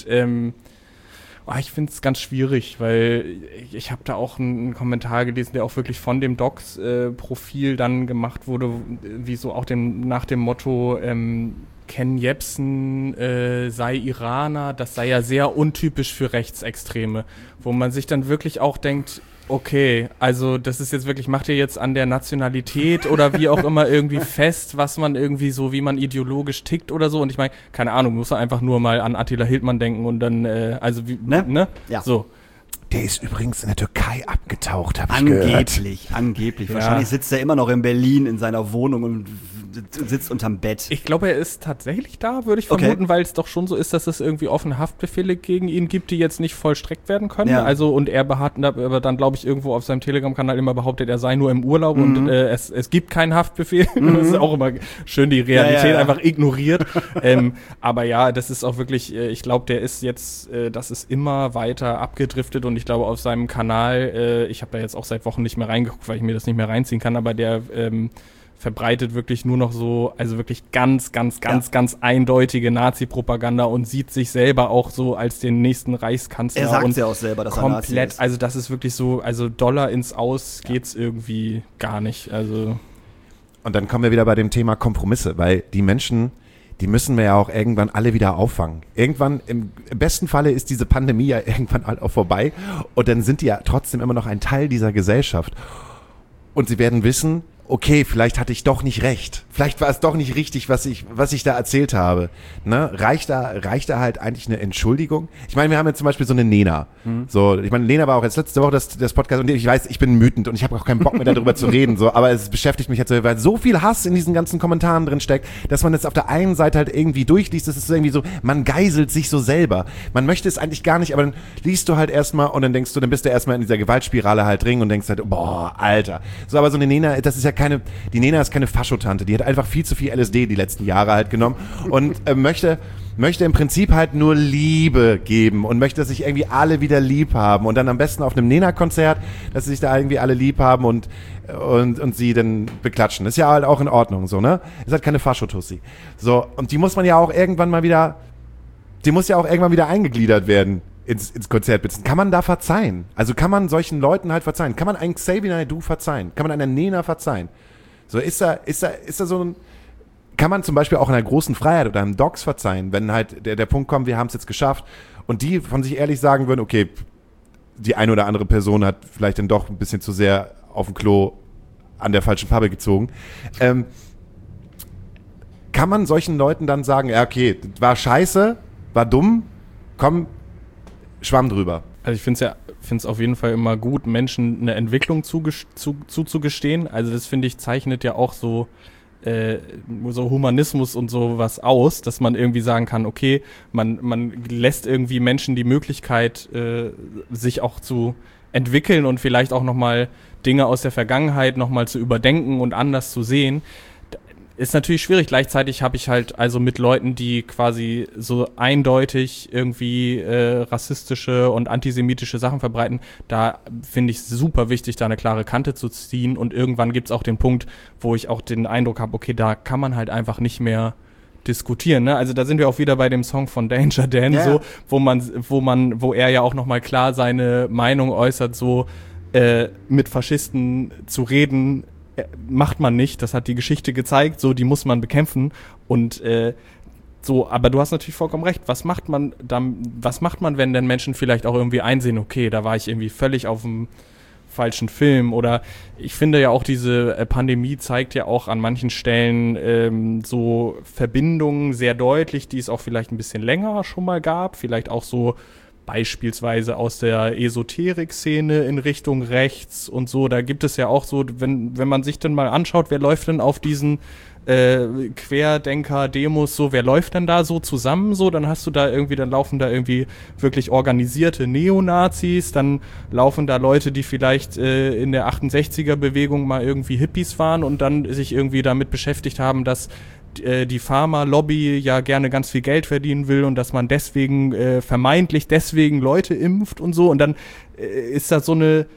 ich finde es ganz schwierig, weil ich habe da auch einen Kommentar gelesen, der auch wirklich von dem Docs-Profil dann gemacht wurde, wie so auch nach dem Motto, Ken Jebsen sei Iraner, das sei ja sehr untypisch für Rechtsextreme, wo man sich dann wirklich auch denkt, okay, also das ist jetzt wirklich, macht ihr jetzt an der Nationalität oder wie auch immer irgendwie fest, was man irgendwie so, wie man ideologisch tickt oder so. Und ich meine, keine Ahnung, muss man einfach nur mal an Attila Hildmann denken und dann, also wie, ne? Ja. So. Der ist übrigens in der Türkei abgetaucht, habe ich gehört. Angeblich. Ja. Wahrscheinlich sitzt er immer noch in Berlin in seiner Wohnung und sitzt unterm Bett. Ich glaube, er ist tatsächlich da, würde ich vermuten, weil es doch schon so ist, dass es irgendwie offene Haftbefehle gegen ihn gibt, die jetzt nicht vollstreckt werden können. Ja. Also, und er hat aber dann, glaube ich, irgendwo auf seinem Telegram-Kanal immer behauptet, er sei nur im Urlaub und es gibt keinen Haftbefehl. Das ist auch immer schön die Realität einfach ignoriert. Aber ja, das ist auch wirklich, ich glaube, der ist jetzt, das ist immer weiter abgedriftet und ich glaube, auf seinem Kanal, ich habe da jetzt auch seit Wochen nicht mehr reingeguckt, weil ich mir das nicht mehr reinziehen kann, aber der verbreitet wirklich nur noch so, also wirklich ganz eindeutige Nazi-Propaganda und sieht sich selber auch so als den nächsten Reichskanzler. Er sagt ja auch selber, dass er Nazi ist. Also das ist wirklich so, also Dollar ins Aus geht's irgendwie gar nicht. Also. Und dann kommen wir wieder bei dem Thema Kompromisse, weil die Menschen, die müssen wir ja auch irgendwann alle wieder auffangen. Irgendwann, im besten Falle ist diese Pandemie ja irgendwann halt auch vorbei und dann sind die ja trotzdem immer noch ein Teil dieser Gesellschaft. Und sie werden wissen, okay, vielleicht hatte ich doch nicht recht. Vielleicht war es doch nicht richtig, was ich da erzählt habe. Ne? Reicht da halt eigentlich eine Entschuldigung? Ich meine, wir haben jetzt zum Beispiel so eine Nena. So, ich meine, Nena war auch jetzt letzte Woche das Podcast und ich weiß, ich bin wütend und ich habe auch keinen Bock mehr darüber zu reden. So, aber es beschäftigt mich jetzt so, weil so viel Hass in diesen ganzen Kommentaren drin steckt, dass man jetzt auf der einen Seite halt irgendwie durchliest. Das ist irgendwie so, man geiselt sich so selber. Man möchte es eigentlich gar nicht, aber dann liest du halt erstmal und dann denkst du, dann bist du erstmal in dieser Gewaltspirale halt drin und denkst halt, boah, Alter. So, aber so eine Nena, das ist ja die Nena ist keine Faschotante, die hat einfach viel zu viel LSD die letzten Jahre halt genommen und möchte möchte im Prinzip halt nur Liebe geben und möchte, dass sich irgendwie alle wieder lieb haben und dann am besten auf einem Nena-Konzert, dass sich da irgendwie alle lieb haben und sie dann beklatschen. Ist ja halt auch in Ordnung, so, ne? Ist halt keine Faschotussi. So, und die muss man ja auch irgendwann mal wieder, eingegliedert werden ins Konzertbitzen. Kann man da verzeihen? Also kann man solchen Leuten halt verzeihen? Kann man einen Xavier Naidoo verzeihen? Kann man einer Nena verzeihen? So, ist da so ein, kann man zum Beispiel auch einer großen Freiheit oder einem Docs verzeihen, wenn halt der Punkt kommt, wir haben es jetzt geschafft und die von sich ehrlich sagen würden, okay, die eine oder andere Person hat vielleicht dann doch ein bisschen zu sehr auf dem Klo an der falschen Pappe gezogen. Kann man solchen Leuten dann sagen, ja okay, war scheiße, war dumm, komm, schwamm drüber. Also ich finde es auf jeden Fall immer gut, Menschen eine Entwicklung zuzugestehen. Also das, finde ich, zeichnet ja auch so Humanismus und sowas aus, dass man irgendwie sagen kann, okay, man lässt irgendwie Menschen die Möglichkeit, sich auch zu entwickeln und vielleicht auch nochmal Dinge aus der Vergangenheit nochmal zu überdenken und anders zu sehen. Ist natürlich schwierig. Gleichzeitig habe ich halt also mit Leuten, die quasi so eindeutig irgendwie rassistische und antisemitische Sachen verbreiten, da finde ich es super wichtig, da eine klare Kante zu ziehen und irgendwann gibt es auch den Punkt, wo ich auch den Eindruck habe, okay, da kann man halt einfach nicht mehr diskutieren, ne? Also da sind wir auch wieder bei dem Song von Danger Dan, yeah. so, wo er ja auch nochmal klar seine Meinung äußert, so mit Faschisten zu reden, macht man nicht, das hat die Geschichte gezeigt, so, die muss man bekämpfen und so, aber du hast natürlich vollkommen recht, was macht man, wenn denn Menschen vielleicht auch irgendwie einsehen, okay, da war ich irgendwie völlig auf dem falschen Film oder ich finde ja auch diese Pandemie zeigt ja auch an manchen Stellen so Verbindungen sehr deutlich, die es auch vielleicht ein bisschen länger schon mal gab, vielleicht auch so beispielsweise aus der Esoterik-Szene in Richtung rechts und so, da gibt es ja auch so, wenn man sich dann mal anschaut, wer läuft denn auf diesen Querdenker-Demos so, wer läuft denn da so zusammen so, dann laufen da irgendwie wirklich organisierte Neonazis, dann laufen da Leute, die vielleicht in der 68er-Bewegung mal irgendwie Hippies waren und dann sich irgendwie damit beschäftigt haben, dass die Pharma-Lobby ja gerne ganz viel Geld verdienen will und dass man deswegen, vermeintlich deswegen Leute impft und so und dann ist da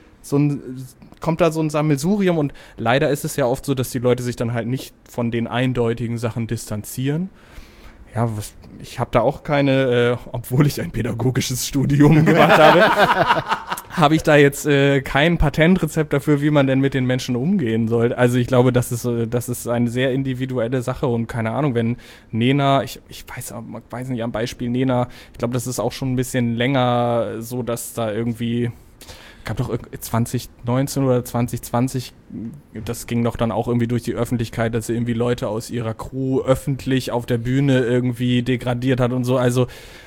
kommt da so ein Sammelsurium und leider ist es ja oft so, dass die Leute sich dann halt nicht von den eindeutigen Sachen distanzieren. Ja, ich habe da auch keine, obwohl ich ein pädagogisches Studium gemacht habe ich da jetzt kein Patentrezept dafür, wie man denn mit den Menschen umgehen soll. Also ich glaube, das ist eine sehr individuelle Sache und keine Ahnung, wenn Nena, ich weiß nicht, am Beispiel Nena, ich glaube, das ist auch schon ein bisschen länger so, dass da irgendwie gab doch 2019 oder 2020, das ging doch dann auch irgendwie durch die Öffentlichkeit, dass sie irgendwie Leute aus ihrer Crew öffentlich auf der Bühne irgendwie degradiert hat und so, also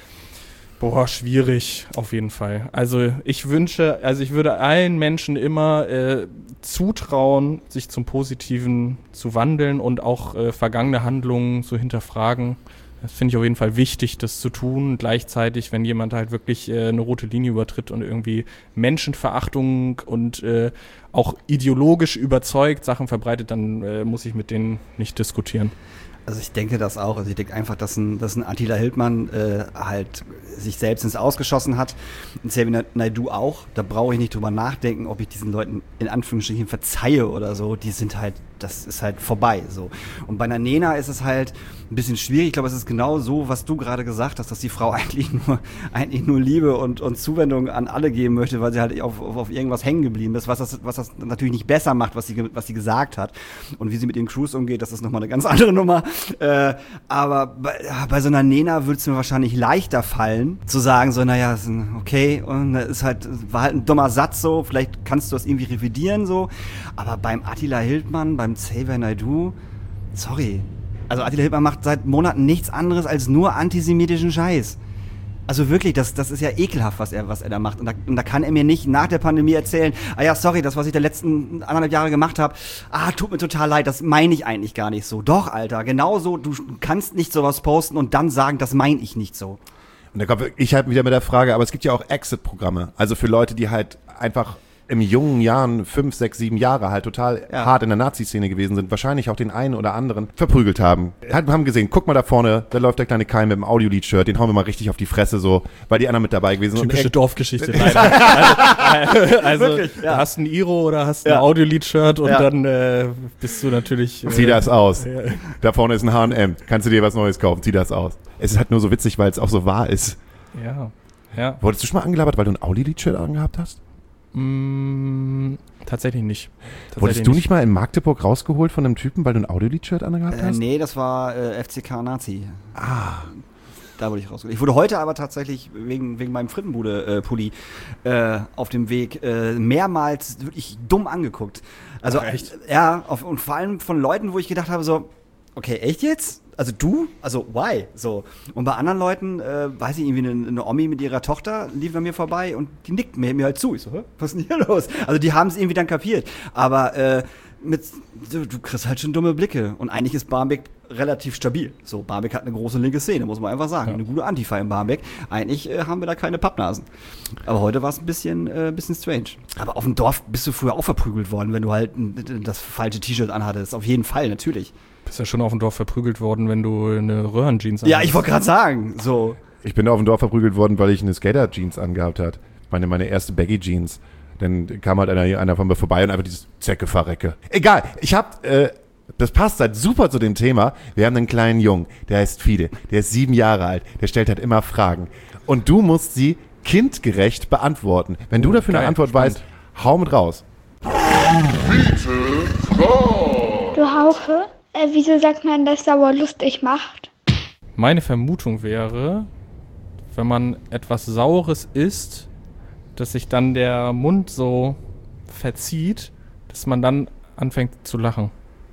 schwierig auf jeden Fall. Also ich würde allen Menschen immer zutrauen, sich zum Positiven zu wandeln und auch vergangene Handlungen zu hinterfragen. Das finde ich auf jeden Fall wichtig, das zu tun. Gleichzeitig, wenn jemand halt wirklich eine rote Linie übertritt und irgendwie Menschenverachtung und auch ideologisch überzeugt Sachen verbreitet, dann muss ich mit denen nicht diskutieren. Also ich denke das auch. Also ich denke einfach, dass ein Attila Hildmann halt sich selbst ins Ausgeschossen hat. Ein Xavier Naidoo auch. Da brauche ich nicht drüber nachdenken, ob ich diesen Leuten in Anführungsstrichen verzeihe oder so. Die sind halt, das ist halt vorbei. So. Und bei einer Nena ist es halt ein bisschen schwierig. Ich glaube, es ist genau so, was du gerade gesagt hast, dass die Frau eigentlich nur Liebe und Zuwendung an alle geben möchte, weil sie halt auf irgendwas hängen geblieben ist, was das natürlich nicht besser macht, was sie gesagt hat. Und wie sie mit den Crews umgeht, das ist nochmal eine ganz andere Nummer. Aber bei so einer Nena würde es mir wahrscheinlich leichter fallen, zu sagen, so, naja, okay, und war halt ein dummer Satz so, vielleicht kannst du das irgendwie revidieren so. Aber beim Attila Hildmann, beim Xavier Naidoo, sorry. Also Attila Hildmann macht seit Monaten nichts anderes als nur antisemitischen Scheiß. Also wirklich, das ist ja ekelhaft, was er da macht. Und da kann er mir nicht nach der Pandemie erzählen, sorry, das, was ich der letzten 1,5 Jahre gemacht habe, tut mir total leid, das meine ich eigentlich gar nicht so. Doch, Alter, genauso, du kannst nicht sowas posten und dann sagen, das meine ich nicht so. Und da komme ich halt wieder mit der Frage, aber es gibt ja auch Exit-Programme. Also für Leute, die halt einfach im jungen Jahren 5, 6, 7 Jahre halt total hart in der Nazi-Szene gewesen sind, wahrscheinlich auch den einen oder anderen verprügelt haben. Haben gesehen, guck mal da vorne, da läuft der kleine Kai mit dem Audiolied-Shirt, den hauen wir mal richtig auf die Fresse so, weil die anderen mit dabei gewesen sind. Typische Dorfgeschichte, leider. Also wirklich, du hast ein Iro oder hast ein Audiolied-Shirt und dann bist du natürlich... Zieh das aus. Da vorne ist ein H&M. Kannst du dir was Neues kaufen? Zieh das aus. Es ist halt nur so witzig, weil es auch so wahr ist. Ja. Wurdest du schon mal angelabert, weil du ein Audiolied-Shirt angehabt hast? Tatsächlich nicht. Wurdest du nicht mal in Magdeburg rausgeholt von einem Typen, weil du ein Audiolied-Shirt angehabt hast? Nee, das war FCK Nazi. Da wurde ich rausgeholt. Ich wurde heute aber tatsächlich wegen meinem Frittenbude-Pulli auf dem Weg mehrmals wirklich dumm angeguckt. Also echt? Ja, und vor allem von Leuten, wo ich gedacht habe so, okay, echt jetzt? Also du? Also why? So. Und bei anderen Leuten, weiß ich, irgendwie eine Omi mit ihrer Tochter lief an mir vorbei und die nickt mir halt zu. Ich so, hä? Was ist denn hier los? Also die haben es irgendwie dann kapiert. Aber du kriegst halt schon dumme Blicke. Und eigentlich ist Barmbek relativ stabil. So, Barmbek hat eine große linke Szene, muss man einfach sagen. Ja. Eine gute Antifa in Barmbek. Eigentlich haben wir da keine Pappnasen. Aber heute war es ein bisschen strange. Aber auf dem Dorf bist du früher auch verprügelt worden, wenn du halt das falsche T-Shirt anhattest. Auf jeden Fall, natürlich. Bist ja schon auf dem Dorf verprügelt worden, wenn du eine Röhrenjeans anhattest. Ja, ich wollte gerade sagen, so. Ich bin auf dem Dorf verprügelt worden, weil ich eine Skater-Jeans angehabt habe. Meine erste Baggy-Jeans. Dann kam halt einer von mir vorbei und einfach dieses Zecke-Verrecke. Egal, das passt halt super zu dem Thema. Wir haben einen kleinen Jungen, der heißt Fide, der ist 7 Jahre alt, der stellt halt immer Fragen. Und du musst sie kindgerecht beantworten. Wenn du dafür eine Antwort weißt, hau mit raus. Du Haufe? Wieso sagt man, dass sauer lustig macht? Meine Vermutung wäre, wenn man etwas Saures isst, dass sich dann der Mund so verzieht, dass man dann anfängt zu lachen.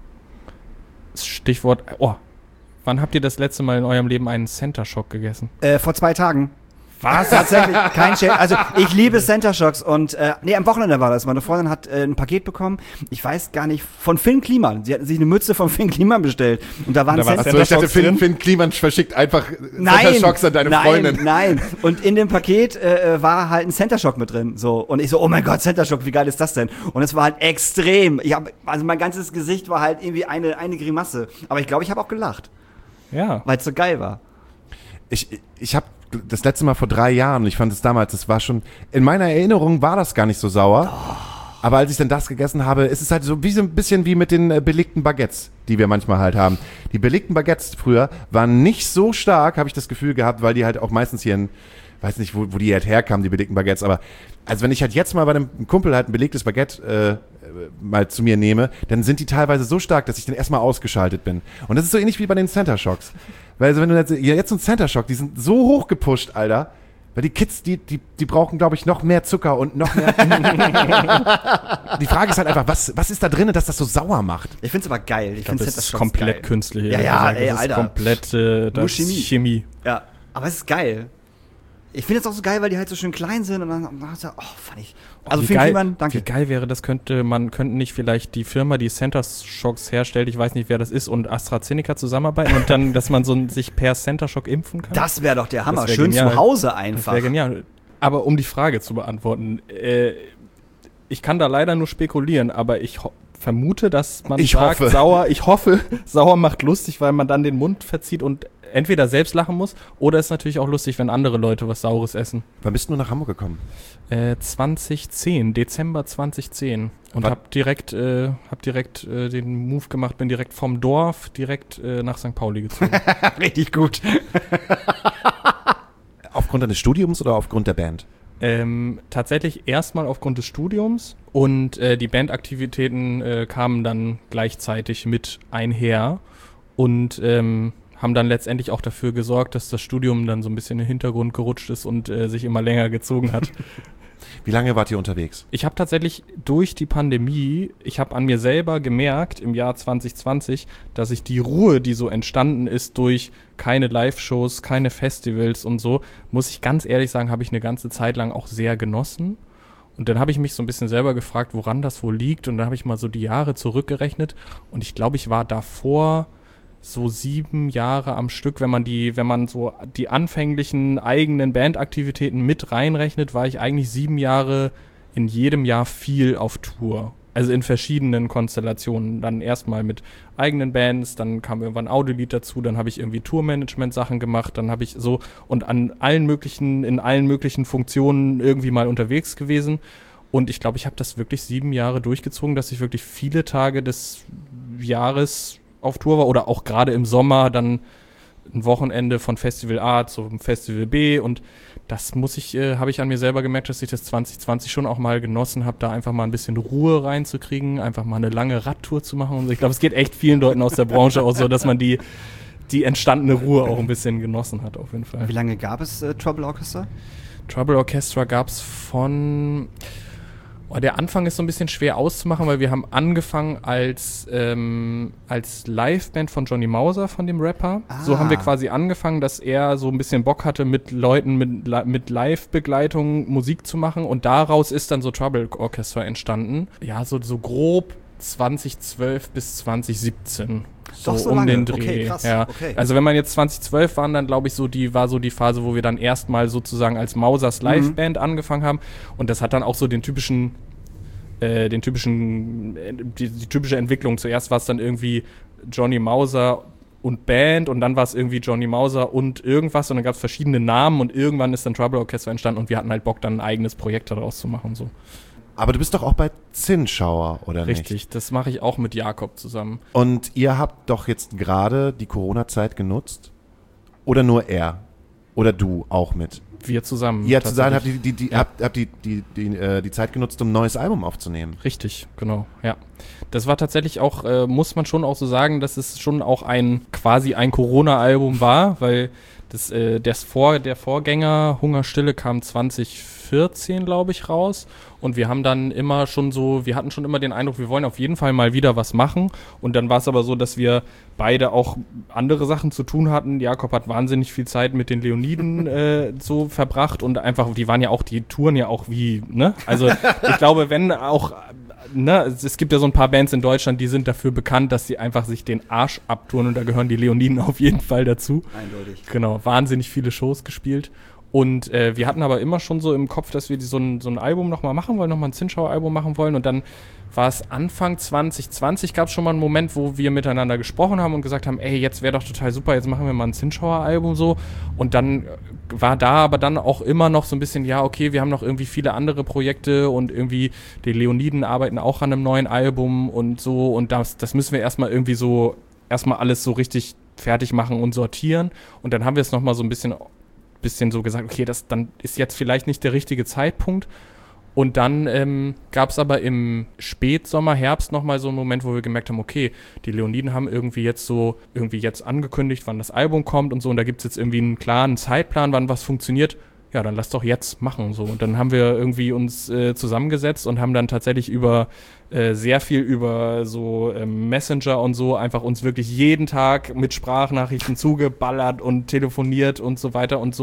Stichwort, wann habt ihr das letzte Mal in eurem Leben einen Center Shock gegessen? Vor 2 Tagen. Was? Tatsächlich, kein Scherz. Also ich liebe Center Shocks und am Wochenende war das. Meine Freundin hat ein Paket bekommen, ich weiß gar nicht, von Finn Kliman. Sie hatten sich eine Mütze von Finn Kliman bestellt und da waren Center Shocks. Ich dachte, Finn Kliman verschickt einfach Center Shocks an deine Freundin. Nein. Und in dem Paket war halt ein Center Shock mit drin. So. Und ich so, oh mein Gott, Center Shock, wie geil ist das denn? Und es war halt extrem. Also mein ganzes Gesicht war halt irgendwie eine Grimasse. Aber ich glaube, ich habe auch gelacht. Ja. Weil es so geil war. Ich habe das letzte Mal vor 3 Jahren, ich fand es damals, das war schon, in meiner Erinnerung war das gar nicht so sauer. Aber als ich dann das gegessen habe, ist es halt so ein bisschen wie mit den belegten Baguettes, die wir manchmal halt haben. Die belegten Baguettes früher waren nicht so stark, habe ich das Gefühl gehabt, weil die halt auch meistens hier weiß nicht, wo die halt herkamen, die belegten Baguettes, aber also wenn ich halt jetzt mal bei einem Kumpel halt ein belegtes Baguette mal zu mir nehme, dann sind die teilweise so stark, dass ich dann erstmal ausgeschaltet bin. Und das ist so ähnlich wie bei den Center Shocks. Weil also wenn du jetzt so ein Center Shock, die sind so hoch gepusht, Alter, weil die Kids, die brauchen, glaube ich, noch mehr Zucker und noch mehr. Die Frage ist halt einfach, was ist da drin, dass das so sauer macht? Ich finde es aber geil. Ich finde das ist komplett geil. Künstlich. Ja, das Alter. ist komplett das Chemie. Ja, aber es ist geil. Ich finde es auch so geil, weil die halt so schön klein sind und dann fand ich. Also vielen Dank, danke. Wie geil wäre das, könnten nicht vielleicht die Firma, die Center Shocks herstellt, ich weiß nicht, wer das ist, und AstraZeneca zusammenarbeiten und dann, dass man sich per Center Shock impfen kann? Das wäre doch der Hammer. Schön genial. Zu Hause einfach. Das wäre genial. Aber um die Frage zu beantworten, ich kann da leider nur spekulieren, aber ich vermute, dass man sauer macht lustig, weil man dann den Mund verzieht und entweder selbst lachen muss, oder ist natürlich auch lustig, wenn andere Leute was Saures essen. Wann bist du nach Hamburg gekommen? 2010, Dezember 2010. Und hab direkt den Move gemacht, bin direkt vom Dorf nach St. Pauli gezogen. Richtig gut. Aufgrund deines Studiums oder aufgrund der Band? Tatsächlich erstmal aufgrund des Studiums und die Bandaktivitäten kamen dann gleichzeitig mit einher und haben dann letztendlich auch dafür gesorgt, dass das Studium dann so ein bisschen in den Hintergrund gerutscht ist und sich immer länger gezogen hat. Wie lange wart ihr unterwegs? Ich habe tatsächlich durch die Pandemie, ich habe an mir selber gemerkt im Jahr 2020, dass ich die Ruhe, die so entstanden ist durch keine Live-Shows, keine Festivals und so, muss ich ganz ehrlich sagen, habe ich eine ganze Zeit lang auch sehr genossen. Und dann habe ich mich so ein bisschen selber gefragt, woran das wohl liegt. Und dann habe ich mal so die Jahre zurückgerechnet. Und ich glaube, ich war davor so 7 Jahre am Stück, wenn man so die anfänglichen eigenen Bandaktivitäten mit reinrechnet, war ich eigentlich 7 Jahre in jedem Jahr viel auf Tour. Also in verschiedenen Konstellationen. Dann erstmal mit eigenen Bands, dann kam irgendwann Audiolied dazu, dann habe ich irgendwie Tourmanagement-Sachen gemacht, dann habe ich so und in allen möglichen Funktionen irgendwie mal unterwegs gewesen. Und ich glaube, ich habe das wirklich 7 Jahre durchgezogen, dass ich wirklich viele Tage des Jahres auf Tour war oder auch gerade im Sommer dann ein Wochenende von Festival A zum Festival B und das habe ich an mir selber gemerkt, dass ich das 2020 schon auch mal genossen habe, da einfach mal ein bisschen Ruhe reinzukriegen, einfach mal eine lange Radtour zu machen. Und ich glaube, es geht echt vielen Leuten aus der Branche auch so, dass man die entstandene Ruhe auch ein bisschen genossen hat, auf jeden Fall. Wie lange gab es Trouble Orchestra? Trouble Orchestra gab es von... der Anfang ist so ein bisschen schwer auszumachen, weil wir haben angefangen als Liveband von Johnny Mauser, von dem Rapper. So haben wir quasi angefangen, dass er so ein bisschen Bock hatte, mit Leuten mit Live-Begleitung Musik zu machen. Und daraus ist dann so Trouble Orchestra entstanden. Ja, so grob 2012 bis 2017. Doch so um lange. den Dreh. Okay, krass. Ja. Okay. Also wenn man jetzt 2012 waren, dann glaube ich war so die Phase, wo wir dann erstmal sozusagen als Mausers Liveband angefangen haben. Und das hat dann auch so die typische Entwicklung. Zuerst war es dann irgendwie Johnny Mauser und Band und dann war es irgendwie Johnny Mauser und irgendwas und dann gab es verschiedene Namen und irgendwann ist dann Trouble Orchestra entstanden und wir hatten halt Bock, dann ein eigenes Projekt daraus zu machen. So. Aber du bist doch auch bei Zinnschauer, oder nicht? Richtig, das mache ich auch mit Jakob zusammen. Und ihr habt doch jetzt gerade die Corona-Zeit genutzt? Oder nur er? Oder du auch mit? Wir zusammen. Ihr zusammen habt die Zeit genutzt, um ein neues Album aufzunehmen. Richtig, genau, ja. Das war tatsächlich auch, muss man schon auch so sagen, dass es schon auch quasi ein Corona-Album war, weil der Vorgänger Hungerstille kam 2014, glaube ich, raus. Und wir haben dann wir hatten schon immer den Eindruck, wir wollen auf jeden Fall mal wieder was machen. Und dann war es aber so, dass wir beide auch andere Sachen zu tun hatten. Jakob hat wahnsinnig viel Zeit mit den Leoniden so verbracht und einfach, die touren ja auch wie, ne? Also ich glaube, wenn auch, ne, es gibt ja so ein paar Bands in Deutschland, die sind dafür bekannt, dass sie einfach sich den Arsch abtouren und da gehören die Leoniden auf jeden Fall dazu. Eindeutig. Genau, wahnsinnig viele Shows gespielt. Und wir hatten aber immer schon so im Kopf, dass wir so ein Album nochmal machen wollen, nochmal ein Zinnschauer-Album machen wollen. Und dann war es Anfang 2020, gab es schon mal einen Moment, wo wir miteinander gesprochen haben und gesagt haben, ey, jetzt wäre doch total super, jetzt machen wir mal ein Zinnschauer-Album so. Und dann war da aber dann auch immer noch so ein bisschen, ja, okay, wir haben noch irgendwie viele andere Projekte und irgendwie die Leoniden arbeiten auch an einem neuen Album und so. Und das müssen wir erstmal alles so richtig fertig machen und sortieren. Und dann haben wir es nochmal so ein bisschen so gesagt, okay, dann ist jetzt vielleicht nicht der richtige Zeitpunkt. Und dann gab es aber im Spätsommer, Herbst nochmal so einen Moment, wo wir gemerkt haben, okay, die Leoniden haben irgendwie jetzt angekündigt, wann das Album kommt und so. Und da gibt es jetzt irgendwie einen klaren Zeitplan, wann was funktioniert. Ja, dann lass doch jetzt machen. So. Und dann haben wir irgendwie uns zusammengesetzt und haben dann tatsächlich sehr viel über so Messenger und so einfach uns wirklich jeden Tag mit Sprachnachrichten zugeballert und telefoniert und so weiter und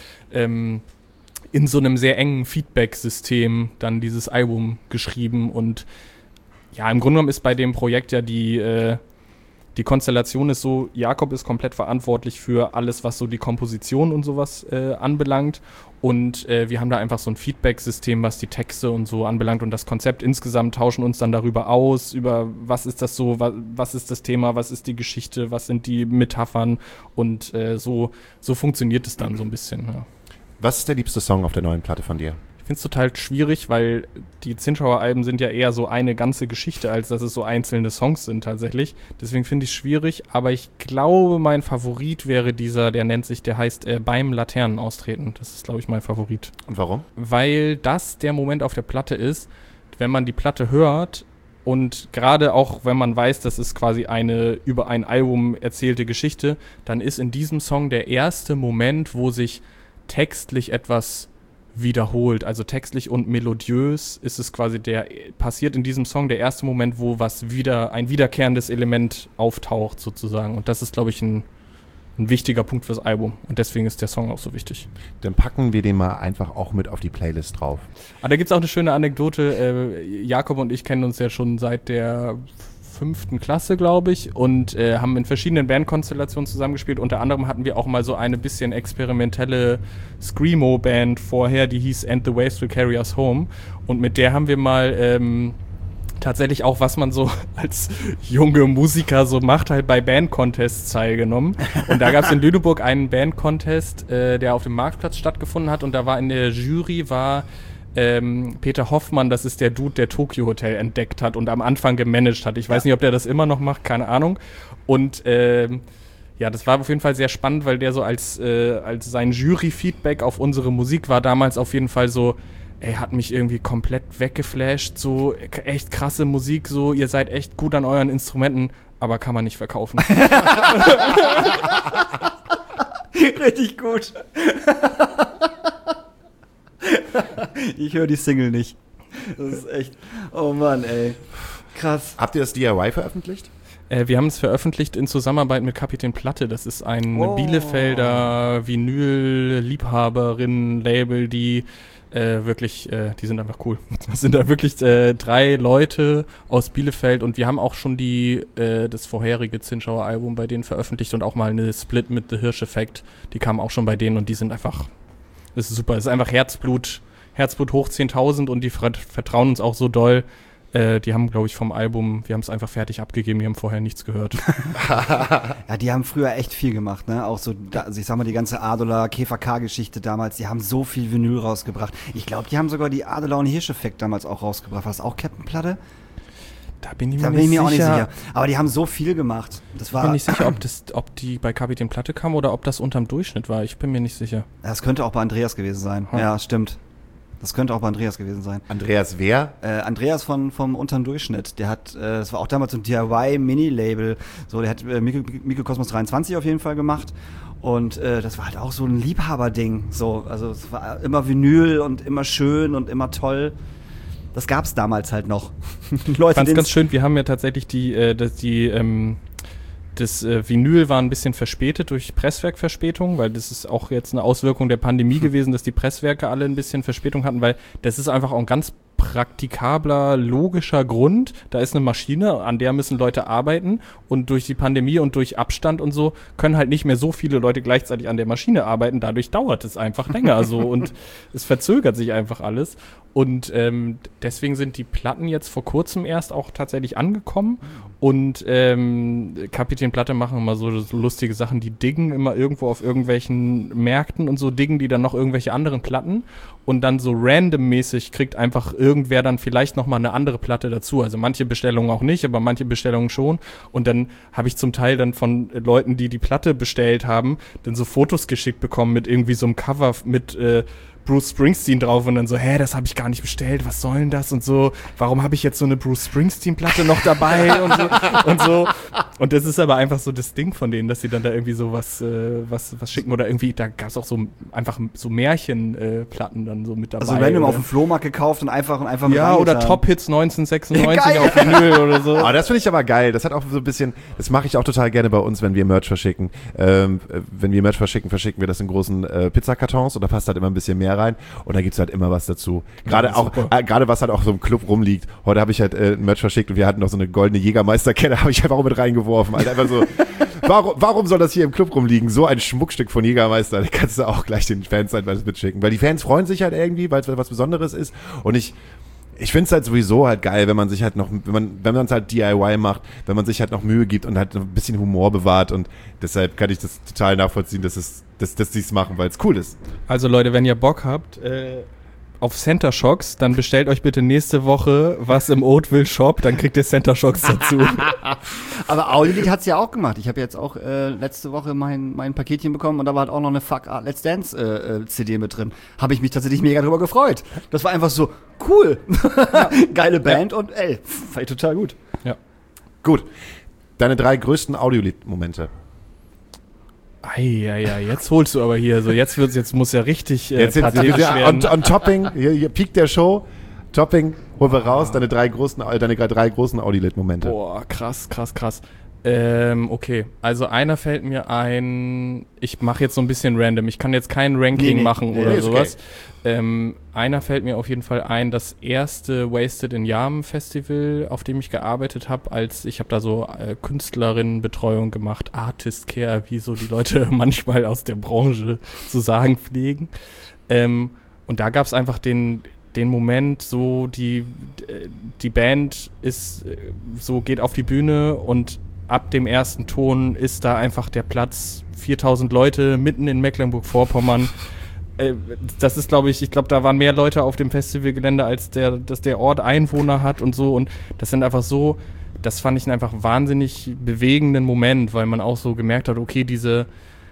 in so einem sehr engen Feedback-System dann dieses Album geschrieben. Und ja, im Grunde genommen ist bei dem Projekt ja die Konstellation ist so, Jakob ist komplett verantwortlich für alles, was so die Komposition und sowas anbelangt. Und wir haben da einfach so ein Feedback-System, was die Texte und so anbelangt und das Konzept insgesamt, tauschen uns dann darüber aus, über was ist das so, was ist das Thema, was ist die Geschichte, was sind die Metaphern und so funktioniert es dann so ein bisschen. Ja. Was ist der liebste Song auf der neuen Platte von dir? Ich finde es total schwierig, weil die Zinnschauer-Alben sind ja eher so eine ganze Geschichte, als dass es so einzelne Songs sind tatsächlich. Deswegen finde ich es schwierig, aber ich glaube, mein Favorit wäre der heißt Beim Laternenaustreten. Das ist, glaube ich, mein Favorit. Und warum? Weil das der Moment auf der Platte ist, wenn man die Platte hört und gerade auch, wenn man weiß, das ist quasi eine über ein Album erzählte Geschichte, dann ist in diesem Song der erste Moment, wo sich textlich etwas wiederholt, also textlich und melodiös ist es quasi passiert in diesem Song der erste Moment, wo ein wiederkehrendes Element auftaucht sozusagen und das ist, glaube ich, ein wichtiger Punkt fürs Album und deswegen ist der Song auch so wichtig. Dann packen wir den mal einfach auch mit auf die Playlist drauf. Aber da gibt es auch eine schöne Anekdote, Jakob und ich kennen uns ja schon seit der 5. Klasse, glaube ich, und haben in verschiedenen Bandkonstellationen zusammengespielt. Unter anderem hatten wir auch mal so eine bisschen experimentelle Screamo-Band vorher, die hieß And the Waves Will Carry Us Home. Und mit der haben wir mal tatsächlich auch, was man so als junge Musiker so macht, halt bei Band-Contests teilgenommen. Und da gab es in Lüneburg einen Band-Contest, der auf dem Marktplatz stattgefunden hat. Und da war in der Jury Peter Hoffmann, das ist der Dude, der Tokyo Hotel entdeckt hat und am Anfang gemanagt hat. Ich weiß nicht, ob der das immer noch macht, keine Ahnung. Und ja, das war auf jeden Fall sehr spannend, weil der so als sein Jury-Feedback auf unsere Musik war damals auf jeden Fall so, hat mich irgendwie komplett weggeflasht, so echt krasse Musik, so ihr seid echt gut an euren Instrumenten, aber kann man nicht verkaufen. Richtig gut. Ich höre die Single nicht. Das ist echt, oh Mann, ey. Krass. Habt ihr das DIY veröffentlicht? Wir haben es veröffentlicht in Zusammenarbeit mit Kapitän Platte. Das ist ein Bielefelder Vinyl-Liebhaberinnen-Label, die wirklich, die sind einfach cool. Das sind da wirklich 3 Leute aus Bielefeld und wir haben auch schon das vorherige Zinschauer Album bei denen veröffentlicht und auch mal eine Split mit The Hirsch-Effekt. Die kamen auch schon bei denen und die sind einfach, das ist super. Es ist einfach Herzblut hoch 10.000 und die vertrauen uns auch so doll. Die haben, glaube ich, vom Album, wir haben es einfach fertig abgegeben, die haben vorher nichts gehört. Ja, die haben früher echt viel gemacht, ne? Auch so, also ich sag mal, die ganze Adola, KVK-Geschichte damals, die haben so viel Vinyl rausgebracht. Ich glaube, die haben sogar die Adola und Hirsch-Effekt damals auch rausgebracht. War das auch Captain Platte? Da bin ich mir auch nicht sicher. Aber die haben so viel gemacht. Ich bin nicht sicher, ob die bei Kapitän Platte kam oder ob das unterm Durchschnitt war. Ich bin mir nicht sicher. Das könnte auch bei Andreas gewesen sein. Ja, stimmt. Das könnte auch bei Andreas gewesen sein. Andreas wer? Andreas vom unteren Durchschnitt. Der hat, das war auch damals so ein DIY-Mini-Label. So, der hat Mikrokosmos 23 auf jeden Fall gemacht. Und das war halt auch so ein Liebhaberding. So, also es war immer Vinyl und immer schön und immer toll. Das gab's damals halt noch. Leute, ich fand's ganz schön. Wir haben ja tatsächlich das Vinyl war ein bisschen verspätet durch Presswerkverspätung, weil das ist auch jetzt eine Auswirkung der Pandemie gewesen, dass die Presswerke alle ein bisschen Verspätung hatten, weil das ist einfach auch ein ganz praktikabler, logischer Grund. Da ist eine Maschine, an der müssen Leute arbeiten und durch die Pandemie und durch Abstand und so können halt nicht mehr so viele Leute gleichzeitig an der Maschine arbeiten. Dadurch dauert es einfach länger so und es verzögert sich einfach alles. Und deswegen sind die Platten jetzt vor kurzem erst auch tatsächlich angekommen und Kapitän Platte machen immer so lustige Sachen, die diggen immer irgendwo auf irgendwelchen Märkten und so diggen die dann noch irgendwelche anderen Platten und dann so randommäßig kriegt einfach irgendwer dann vielleicht nochmal eine andere Platte dazu. Also manche Bestellungen auch nicht, aber manche Bestellungen schon. Und dann habe ich zum Teil dann von Leuten, die die Platte bestellt haben, dann so Fotos geschickt bekommen mit irgendwie so einem Cover mit Bruce Springsteen drauf und dann so, das habe ich gar nicht bestellt, was soll denn das und so, warum habe ich jetzt so eine Bruce Springsteen-Platte noch dabei und so. Und das ist aber einfach so das Ding von denen, dass sie dann da irgendwie so was schicken oder irgendwie, da gab es auch so einfach so Märchenplatten dann so mit dabei. Also random auf dem Flohmarkt gekauft und einfach mit ja, oder Top-Hits 1996 auf Vinyl oder so. Aber das finde ich aber geil, das hat auch so ein bisschen, das mache ich auch total gerne bei uns, wenn wir Merch verschicken. Wenn wir Merch verschicken wir das in großen Pizzakartons und da passt halt immer ein bisschen mehr rein und da gibt's halt immer was dazu. Gerade was halt auch so im Club rumliegt. Heute habe ich halt Merch verschickt und wir hatten noch so eine goldene Jägermeisterkette, habe ich einfach auch mit reingeworfen. Halt einfach so, warum soll das hier im Club rumliegen? So ein Schmuckstück von Jägermeister, da kannst du auch gleich den Fans halt was mitschicken. Weil die Fans freuen sich halt irgendwie, weil es was Besonderes ist und ich finde es halt sowieso halt geil, wenn man sich halt noch, wenn man es halt DIY macht, wenn man sich halt noch Mühe gibt und halt ein bisschen Humor bewahrt und deshalb kann ich das total nachvollziehen, dass sie es machen, weil es cool ist. Also Leute, wenn ihr Bock habt auf Center Shocks, dann bestellt euch bitte nächste Woche was im Oatville Shop, dann kriegt ihr Center Shocks dazu. Aber Audiolied hat's ja auch gemacht. Ich habe jetzt auch letzte Woche mein Paketchen bekommen und da war halt auch noch eine Fuck Art Let's Dance CD mit drin. Habe ich mich tatsächlich mega drüber gefreut. Das war einfach so cool. Ja. Geile Band und fand ich total gut. Ja. Gut. Deine 3 größten Audiolied-Momente. Jetzt holst du aber hier so, jetzt muss ja richtig pathetisch werden. Und Topping, hier Peak der Show, Topping, holen wir raus, deine drei großen Audiolied-Momente. Boah, krass. Okay, also einer fällt mir ein, ich mache jetzt so ein bisschen random, ich kann jetzt kein Ranking machen oder sowas. Okay. Einer fällt mir auf jeden Fall ein, das erste Wasted in Yarm Festival, auf dem ich gearbeitet habe, ich habe da so Künstlerinnenbetreuung gemacht, Artist Care, wie so die Leute manchmal aus der Branche zu sagen pflegen. Und da gab es einfach den Moment, so die Band ist so, geht auf die Bühne und ab dem ersten Ton ist da einfach der Platz, 4000 Leute mitten in Mecklenburg-Vorpommern. Das ist, glaube ich, da waren mehr Leute auf dem Festivalgelände, als dass der Ort Einwohner hat und so. Und das sind einfach so, das fand ich einen einfach wahnsinnig bewegenden Moment, weil man auch so gemerkt hat, okay, diese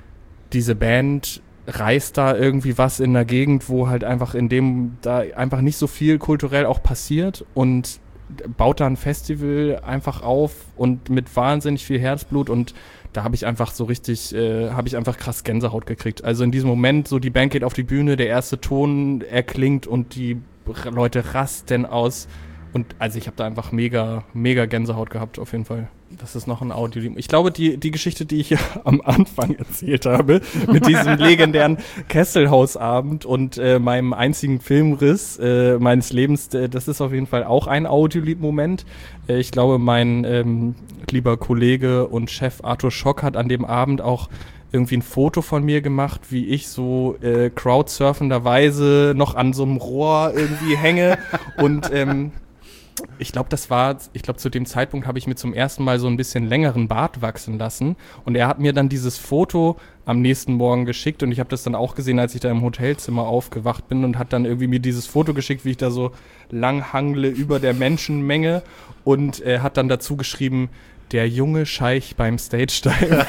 Band reißt da irgendwie was in der Gegend, wo halt einfach da einfach nicht so viel kulturell auch passiert und baut da ein Festival einfach auf und mit wahnsinnig viel Herzblut und da habe ich einfach so richtig, krass Gänsehaut gekriegt. Also in diesem Moment, so die Band geht auf die Bühne, der erste Ton erklingt und die Leute rasten aus und also ich habe da einfach mega, mega Gänsehaut gehabt auf jeden Fall. Das ist noch ein Audio. Ich glaube, die Geschichte, die ich am Anfang erzählt habe, mit diesem legendären Kesselhausabend und meinem einzigen Filmriss meines Lebens, das ist auf jeden Fall auch ein Audiolied-Moment. Ich glaube, mein lieber Kollege und Chef Arthur Schock hat an dem Abend auch irgendwie ein Foto von mir gemacht, wie ich so crowdsurfenderweise noch an so einem Rohr irgendwie hänge und ich glaube, zu dem Zeitpunkt habe ich mir zum ersten Mal so ein bisschen längeren Bart wachsen lassen und er hat mir dann dieses Foto am nächsten Morgen geschickt und ich habe das dann auch gesehen, als ich da im Hotelzimmer aufgewacht bin und hat dann irgendwie mir dieses Foto geschickt, wie ich da so lang hangle über der Menschenmenge und er hat dann dazu geschrieben, der junge Scheich beim Stage-Dive.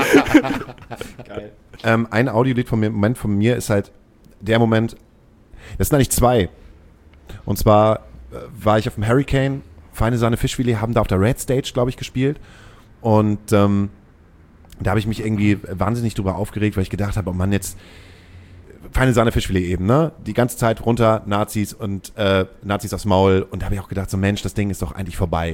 Geil. Ein Audiolied Moment von mir ist halt der Moment, das sind eigentlich zwei, und zwar war ich auf dem Hurricane, Feine Sahne Fischfilet, haben da auf der Red Stage, glaube ich, gespielt. Und da habe ich mich irgendwie wahnsinnig drüber aufgeregt, weil ich gedacht habe, oh Mann, jetzt Feine Sahne Fischfilet eben, ne? Die ganze Zeit runter, Nazis und Nazis aufs Maul. Und da habe ich auch gedacht, so Mensch, das Ding ist doch eigentlich vorbei.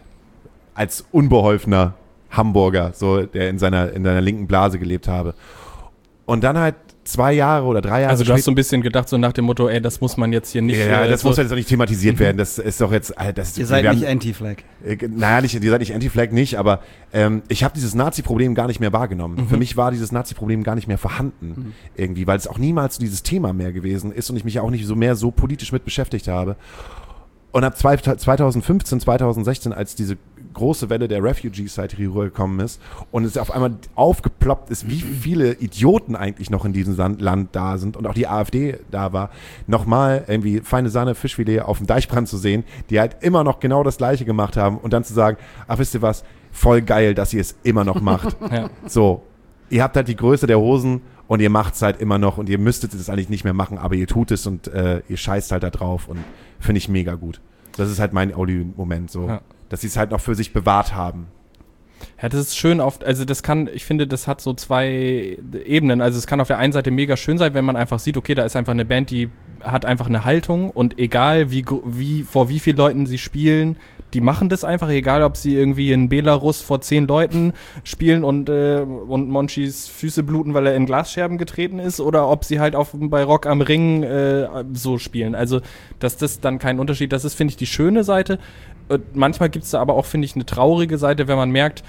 Als unbeholfener Hamburger, so, der in seiner linken Blase gelebt habe. Und dann halt 2 Jahre oder 3 Jahre. Also du hast so ein bisschen gedacht, so nach dem Motto, ey, das muss man jetzt hier nicht. Ja, das muss jetzt auch nicht thematisiert werden. Das ist doch jetzt. Ihr seid nicht Anti-Flag. Naja, ihr seid nicht Anti-Flag, nicht, aber ich habe dieses Nazi-Problem gar nicht mehr wahrgenommen. Für mich war dieses Nazi-Problem gar nicht mehr vorhanden. Irgendwie, weil es auch niemals dieses Thema mehr gewesen ist und ich mich ja auch nicht so politisch mit beschäftigt habe. Und ab 2015, 2016, als diese große Welle der Refugees halt rübergekommen ist und es auf einmal aufgeploppt ist, wie viele Idioten eigentlich noch in diesem Land da sind und auch die AfD da war, nochmal irgendwie Feine Sahne Fischfilet auf dem Deichbrand zu sehen, die halt immer noch genau das Gleiche gemacht haben und dann zu sagen, ach, wisst ihr was, voll geil, dass ihr es immer noch macht. Ja. So, ihr habt halt die Größe der Hosen und ihr macht es halt immer noch und ihr müsstet es eigentlich nicht mehr machen, aber ihr tut es und ihr scheißt halt da drauf und finde ich mega gut. Das ist halt mein Audio-Moment so. Ja. Dass sie es halt noch für sich bewahrt haben. Ja, das ist schön ich finde, das hat so 2 Ebenen. Also es kann auf der einen Seite mega schön sein, wenn man einfach sieht, okay, da ist einfach eine Band, die hat einfach eine Haltung und egal vor wie vielen Leuten sie spielen, die machen das einfach, egal ob sie irgendwie in Belarus vor 10 Leuten spielen und Monchis Füße bluten, weil er in Glasscherben getreten ist oder ob sie halt bei Rock am Ring so spielen. Also, dass das dann kein Unterschied, das ist, finde ich, die schöne Seite. Manchmal gibt es da aber auch, finde ich, eine traurige Seite, wenn man merkt,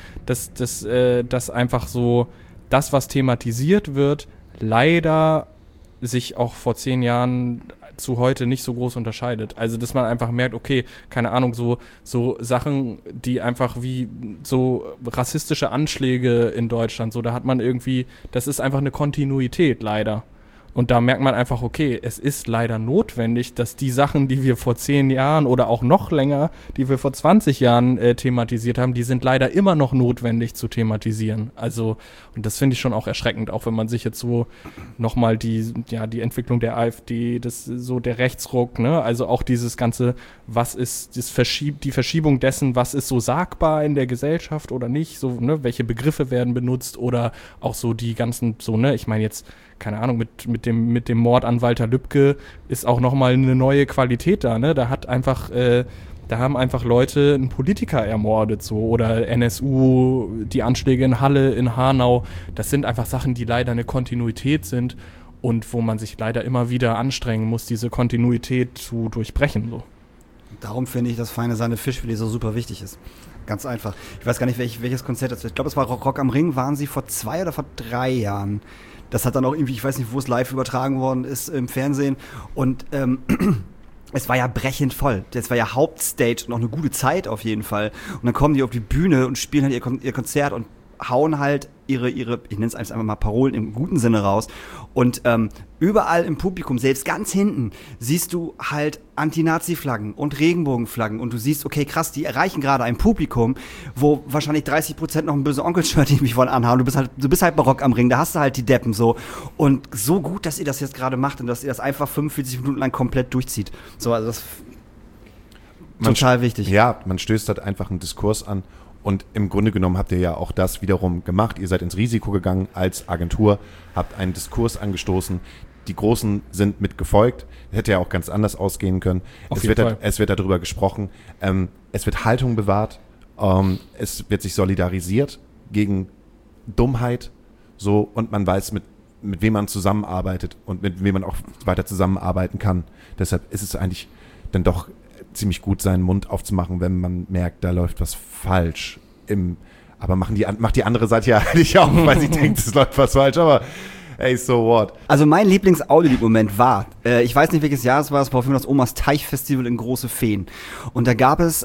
dass einfach so das, was thematisiert wird, leider sich auch vor 10 Jahren zu heute nicht so groß unterscheidet. Also, dass man einfach merkt, okay, keine Ahnung, so Sachen, die einfach wie so rassistische Anschläge in Deutschland, so, da hat man irgendwie, das ist einfach eine Kontinuität, leider. Und da merkt man einfach, okay, es ist leider notwendig, dass die Sachen, die wir vor 10 Jahren oder auch noch länger, die wir vor 20 Jahren thematisiert haben, die sind leider immer noch notwendig zu thematisieren. Also, und das finde ich schon auch erschreckend, auch wenn man sich jetzt so nochmal die Entwicklung der AfD, der Rechtsruck, ne, also auch dieses ganze, was ist die Verschiebung dessen, was ist so sagbar in der Gesellschaft oder nicht, so, ne, welche Begriffe werden benutzt oder auch so die ganzen, so, ne, ich meine jetzt, keine Ahnung, mit dem Mord an Walter Lübcke ist auch nochmal eine neue Qualität da, ne? Da da haben einfach Leute einen Politiker ermordet, so, oder NSU, die Anschläge in Halle, in Hanau. Das sind einfach Sachen, die leider eine Kontinuität sind und wo man sich leider immer wieder anstrengen muss, diese Kontinuität zu durchbrechen, so. Darum finde ich, dass Feine Sahne Fischfilet so super wichtig ist. Ganz einfach. Ich weiß gar nicht, welches Konzert das ist. Ich glaube, es war Rock am Ring. Waren sie vor 2 oder vor 3 Jahren? Das hat dann auch irgendwie, ich weiß nicht, wo es live übertragen worden ist im Fernsehen. Und es war ja brechend voll. Das war ja Hauptstage und auch eine gute Zeit auf jeden Fall. Und dann kommen die auf die Bühne und spielen halt ihr Konzert und hauen halt ihre, ich nenne es einfach mal Parolen im guten Sinne raus. Und überall im Publikum, selbst ganz hinten, siehst du halt Anti-Nazi-Flaggen und Regenbogenflaggen. Und du siehst, okay, krass, die erreichen gerade ein Publikum, wo wahrscheinlich 30% noch ein böse Onkel-Shirt irgendwie von anhaben. Du bist halt Barock am Ring, da hast du halt die Deppen so. Und so gut, dass ihr das jetzt gerade macht und dass ihr das einfach 45 Minuten lang komplett durchzieht. So, also das total wichtig. Ja, man stößt halt einfach einen Diskurs an. Und im Grunde genommen habt ihr ja auch das wiederum gemacht. Ihr seid ins Risiko gegangen als Agentur, habt einen Diskurs angestoßen. Die Großen sind mit gefolgt. Hätte ja auch ganz anders ausgehen können. Es wird darüber gesprochen. Es wird Haltung bewahrt. Es wird sich solidarisiert gegen Dummheit. So, und man weiß, mit wem man zusammenarbeitet und mit wem man auch weiter zusammenarbeiten kann. Deshalb ist es eigentlich dann doch ziemlich gut, seinen Mund aufzumachen, wenn man merkt, da läuft was falsch. Aber macht die andere Seite ja eigentlich auch, weil sie denkt, es läuft was falsch, aber hey, so what? Also mein Lieblings-Audio-Moment war, ich weiß nicht, welches Jahr es war, es war auf jeden Fall das Omas Teich-Festival in Große Feen. Und da gab es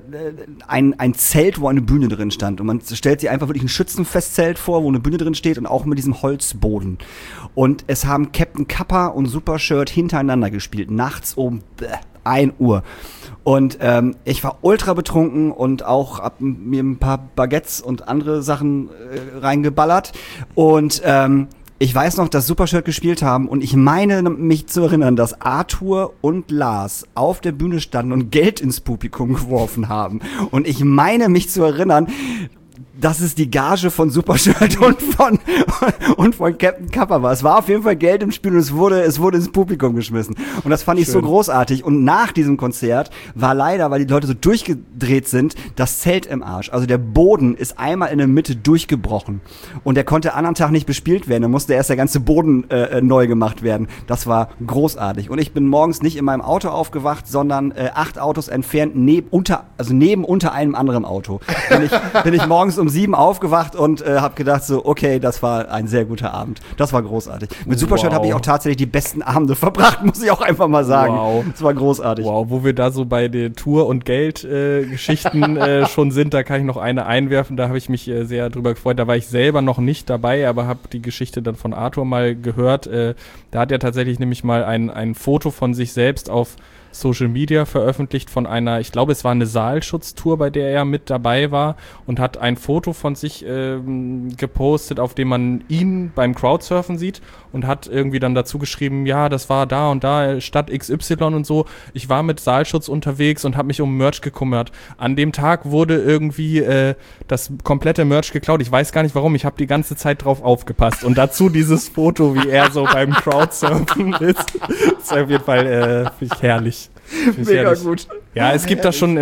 ein Zelt, wo eine Bühne drin stand. Und man stellt sich einfach wirklich ein Schützenfestzelt vor, wo eine Bühne drin steht und auch mit diesem Holzboden. Und es haben Captain Kappa und Supershirt hintereinander gespielt, nachts um 1 Uhr. Und ich war ultra betrunken und auch hab mir ein paar Baguettes und andere Sachen reingeballert. Und ich weiß noch, dass Supershirt gespielt haben und ich meine mich zu erinnern, dass Arthur und Lars auf der Bühne standen und Geld ins Publikum geworfen haben. Und ich meine mich zu erinnern, dass es die Gage von Supershirt und von Captain Kappa war. Es war auf jeden Fall Geld im Spiel und es wurde ins Publikum geschmissen. Und das fand ich so großartig. Und nach diesem Konzert war leider, weil die Leute so durchgedreht sind, das Zelt im Arsch. Also der Boden ist einmal in der Mitte durchgebrochen. Und der konnte am anderen Tag nicht bespielt werden. Da musste erst der ganze Boden neu gemacht werden. Das war großartig. Und ich bin morgens nicht in meinem Auto aufgewacht, sondern 8 Autos entfernt neben unter einem anderen Auto. Bin ich morgens um 7 aufgewacht und habe gedacht so, okay, das war ein sehr guter Abend. Das war großartig. Mit Supershirt habe ich auch tatsächlich die besten Abende verbracht, muss ich auch einfach mal sagen. Wow. Das war großartig. Wow, wo wir da so bei den Tour- und Geld-Geschichten schon sind, da kann ich noch eine einwerfen. Da habe ich mich sehr drüber gefreut. Da war ich selber noch nicht dabei, aber habe die Geschichte dann von Arthur mal gehört. Da hat er tatsächlich nämlich mal ein Foto von sich selbst auf Social Media veröffentlicht von einer, ich glaube, es war eine Saalschutztour, bei der er mit dabei war und hat ein Foto von sich gepostet, auf dem man ihn beim Crowdsurfen sieht und hat irgendwie dann dazu geschrieben, ja, das war da und da, Stadt XY und so. Ich war mit Saalschutz unterwegs und habe mich um Merch gekümmert. An dem Tag wurde irgendwie das komplette Merch geklaut. Ich weiß gar nicht warum, ich habe die ganze Zeit drauf aufgepasst. Und dazu dieses Foto, wie er so beim Crowdsurfen ist. Das ist auf jeden Fall finde ich herrlich. Mega gut. Ja, es gibt da schon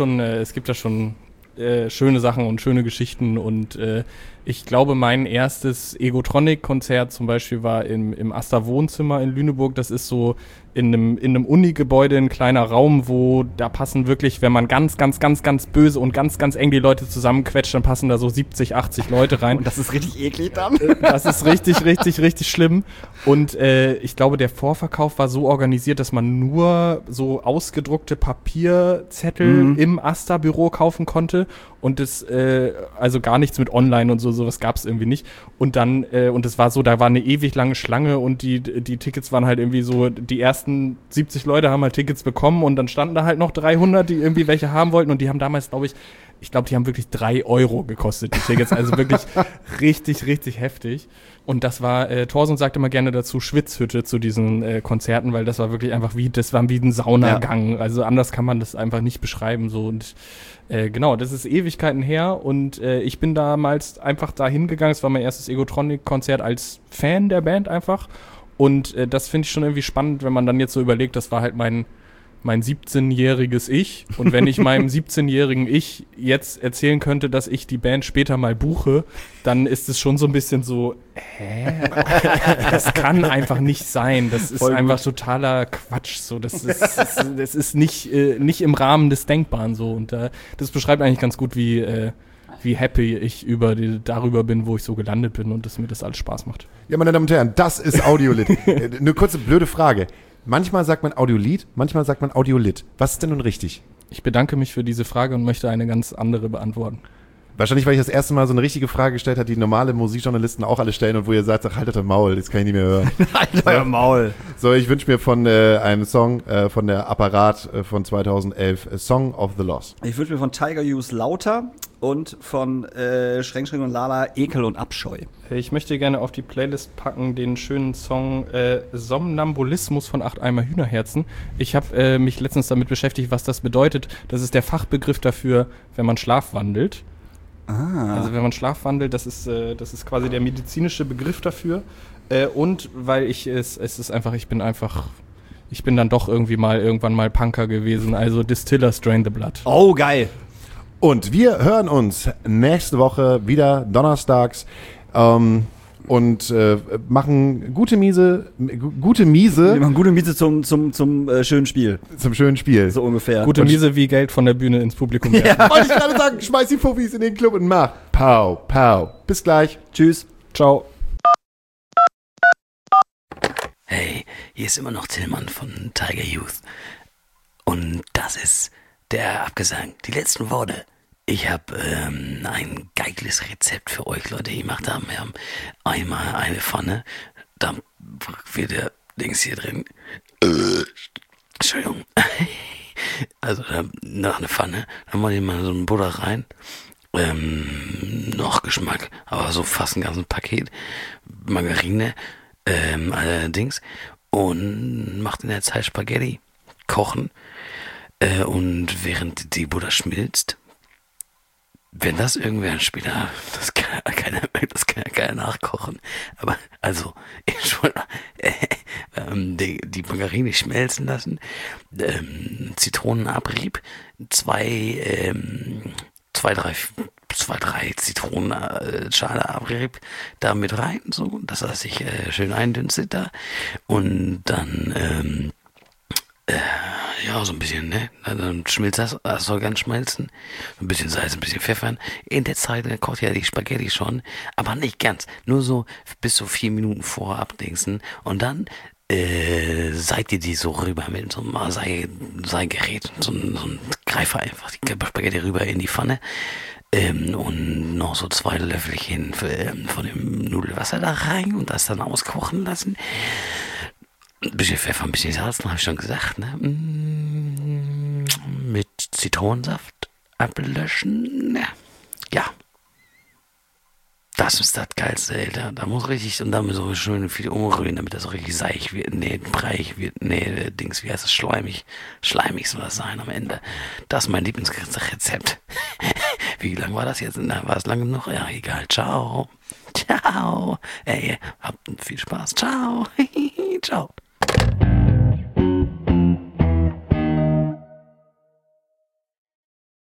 schöne Sachen und schöne Geschichten und ich glaube, mein erstes Egotronic-Konzert zum Beispiel war im Asta Wohnzimmer in Lüneburg. Das ist so in einem Uni-Gebäude ein kleiner Raum, wo da passen wirklich, wenn man ganz, ganz, ganz, ganz böse und ganz, ganz eng die Leute zusammenquetscht, dann passen da so 70, 80 Leute rein. Und das ist richtig eklig dann. Das ist richtig, richtig, richtig schlimm. Und ich glaube, der Vorverkauf war so organisiert, dass man nur so ausgedruckte Papierzettel im Asta-Büro kaufen konnte. Und das, also gar nichts mit Online und sowas gab es irgendwie nicht. Und dann, und es war so, da war eine ewig lange Schlange und die Tickets waren halt irgendwie so, die ersten 70 Leute haben halt Tickets bekommen und dann standen da halt noch 300, die irgendwie welche haben wollten und die haben damals, glaube ich glaube, die haben wirklich 3 Euro gekostet, die Tickets. Also wirklich richtig, richtig heftig. Und das war, Thorsten sagt immer gerne dazu Schwitzhütte zu diesen Konzerten, weil das war wirklich einfach wie ein Saunagang. Ja. Also anders kann man das einfach nicht beschreiben. So. Und genau, das ist Ewigkeiten her und ich bin damals einfach da hingegangen. Es war mein erstes Egotronic-Konzert als Fan der Band einfach. Und das finde ich schon irgendwie spannend, wenn man dann jetzt so überlegt, das war halt mein mein 17-jähriges Ich. Und wenn ich meinem 17-jährigen Ich jetzt erzählen könnte, dass ich die Band später mal buche, dann ist es schon so ein bisschen so, das kann einfach nicht sein. Das ist einfach totaler Quatsch. So, das ist nicht im Rahmen des Denkbaren so. Und das beschreibt eigentlich ganz gut, wie happy ich darüber bin, wo ich so gelandet bin und dass mir das alles Spaß macht. Ja, meine Damen und Herren, das ist Audiolit. Eine kurze blöde Frage. Manchmal sagt man Audiolied, manchmal sagt man Audiolit. Was ist denn nun richtig? Ich bedanke mich für diese Frage und möchte eine ganz andere beantworten. Wahrscheinlich, weil ich das erste Mal so eine richtige Frage gestellt habe, die normale Musikjournalisten auch alle stellen und wo ihr sagt, ach, haltet euer Maul, das kann ich nicht mehr hören. Haltet euer Maul. So, ich wünsche mir von einem Song von der Apparat von 2011, Song of the Lost. Ich wünsche mir von Tiger Hughes Lauter und von Schränk und Lala Ekel und Abscheu. Ich möchte gerne auf die Playlist packen den schönen Song Somnambulismus von 8 Eimer Hühnerherzen. Ich habe mich letztens damit beschäftigt, was das bedeutet. Das ist der Fachbegriff dafür, wenn man schlafwandelt. Also wenn man schlafwandelt, das ist quasi der medizinische Begriff dafür. Und weil ich bin dann doch irgendwann mal Punker gewesen. Also Distillers Drain the Blood. Oh, geil. Und wir hören uns nächste Woche wieder donnerstags und machen gute Miese. Wir machen gute Miese zum schönen Spiel. Zum schönen Spiel. So ungefähr. Gute Miese wie Geld von der Bühne ins Publikum werfen. Ja. Wollte ich gerade sagen, schmeiß die Fuffis in den Club und mach. Pow, pow. Bis gleich. Tschüss. Ciao. Hey, hier ist immer noch Tillmann von Tiger Youth. Und das ist der Abgesang. Die letzten Worte. Ich habe ein geiles Rezept für euch, Leute, gemacht haben. Wir haben einmal eine Pfanne. Da wird der Dings hier drin. Entschuldigung. Also noch eine Pfanne. Dann mache ich mal so ein Butter rein. Noch Geschmack, aber so fast ein ganzes Paket. Margarine. Allerdings. Und macht in der Zeit Spaghetti. Kochen. Und während die Butter schmilzt, wenn das irgendwer später, das kann ja keiner nachkochen. Aber, also, die Margarine schmelzen lassen, Zitronenabrieb, zwei, drei Zitronenschale Abrieb da mit rein, so, dass das sich schön eindünstet da. Und dann, ja, so ein bisschen, ne? Dann schmilzt das soll ganz schmelzen. Ein bisschen Salz, ein bisschen Pfeffer. In der Zeit kocht ja die Spaghetti schon, aber nicht ganz. Nur so bis so 4 Minuten vor abdingsen. Und dann seid ihr die so rüber mit so einem Seigerät, so ein Greifer einfach die Spaghetti rüber in die Pfanne. Und noch so 2 Löffelchen von dem Nudelwasser da rein und das dann auskochen lassen. Ein bisschen Pfeffer, ein bisschen Salz, habe ich schon gesagt, ne? Mit Zitronensaft ablöschen. Ja. Das ist das Geilste, Alter. Da muss richtig, und damit so schön viel umrühren, damit das so richtig seich wird, breiig wird, wie heißt das, schleimig soll das sein am Ende. Das ist mein Lieblingsrezept. Wie lang war das jetzt? War es lange noch? Ja, egal. Ciao. Ciao. Ey, habt viel Spaß. Ciao. Ciao.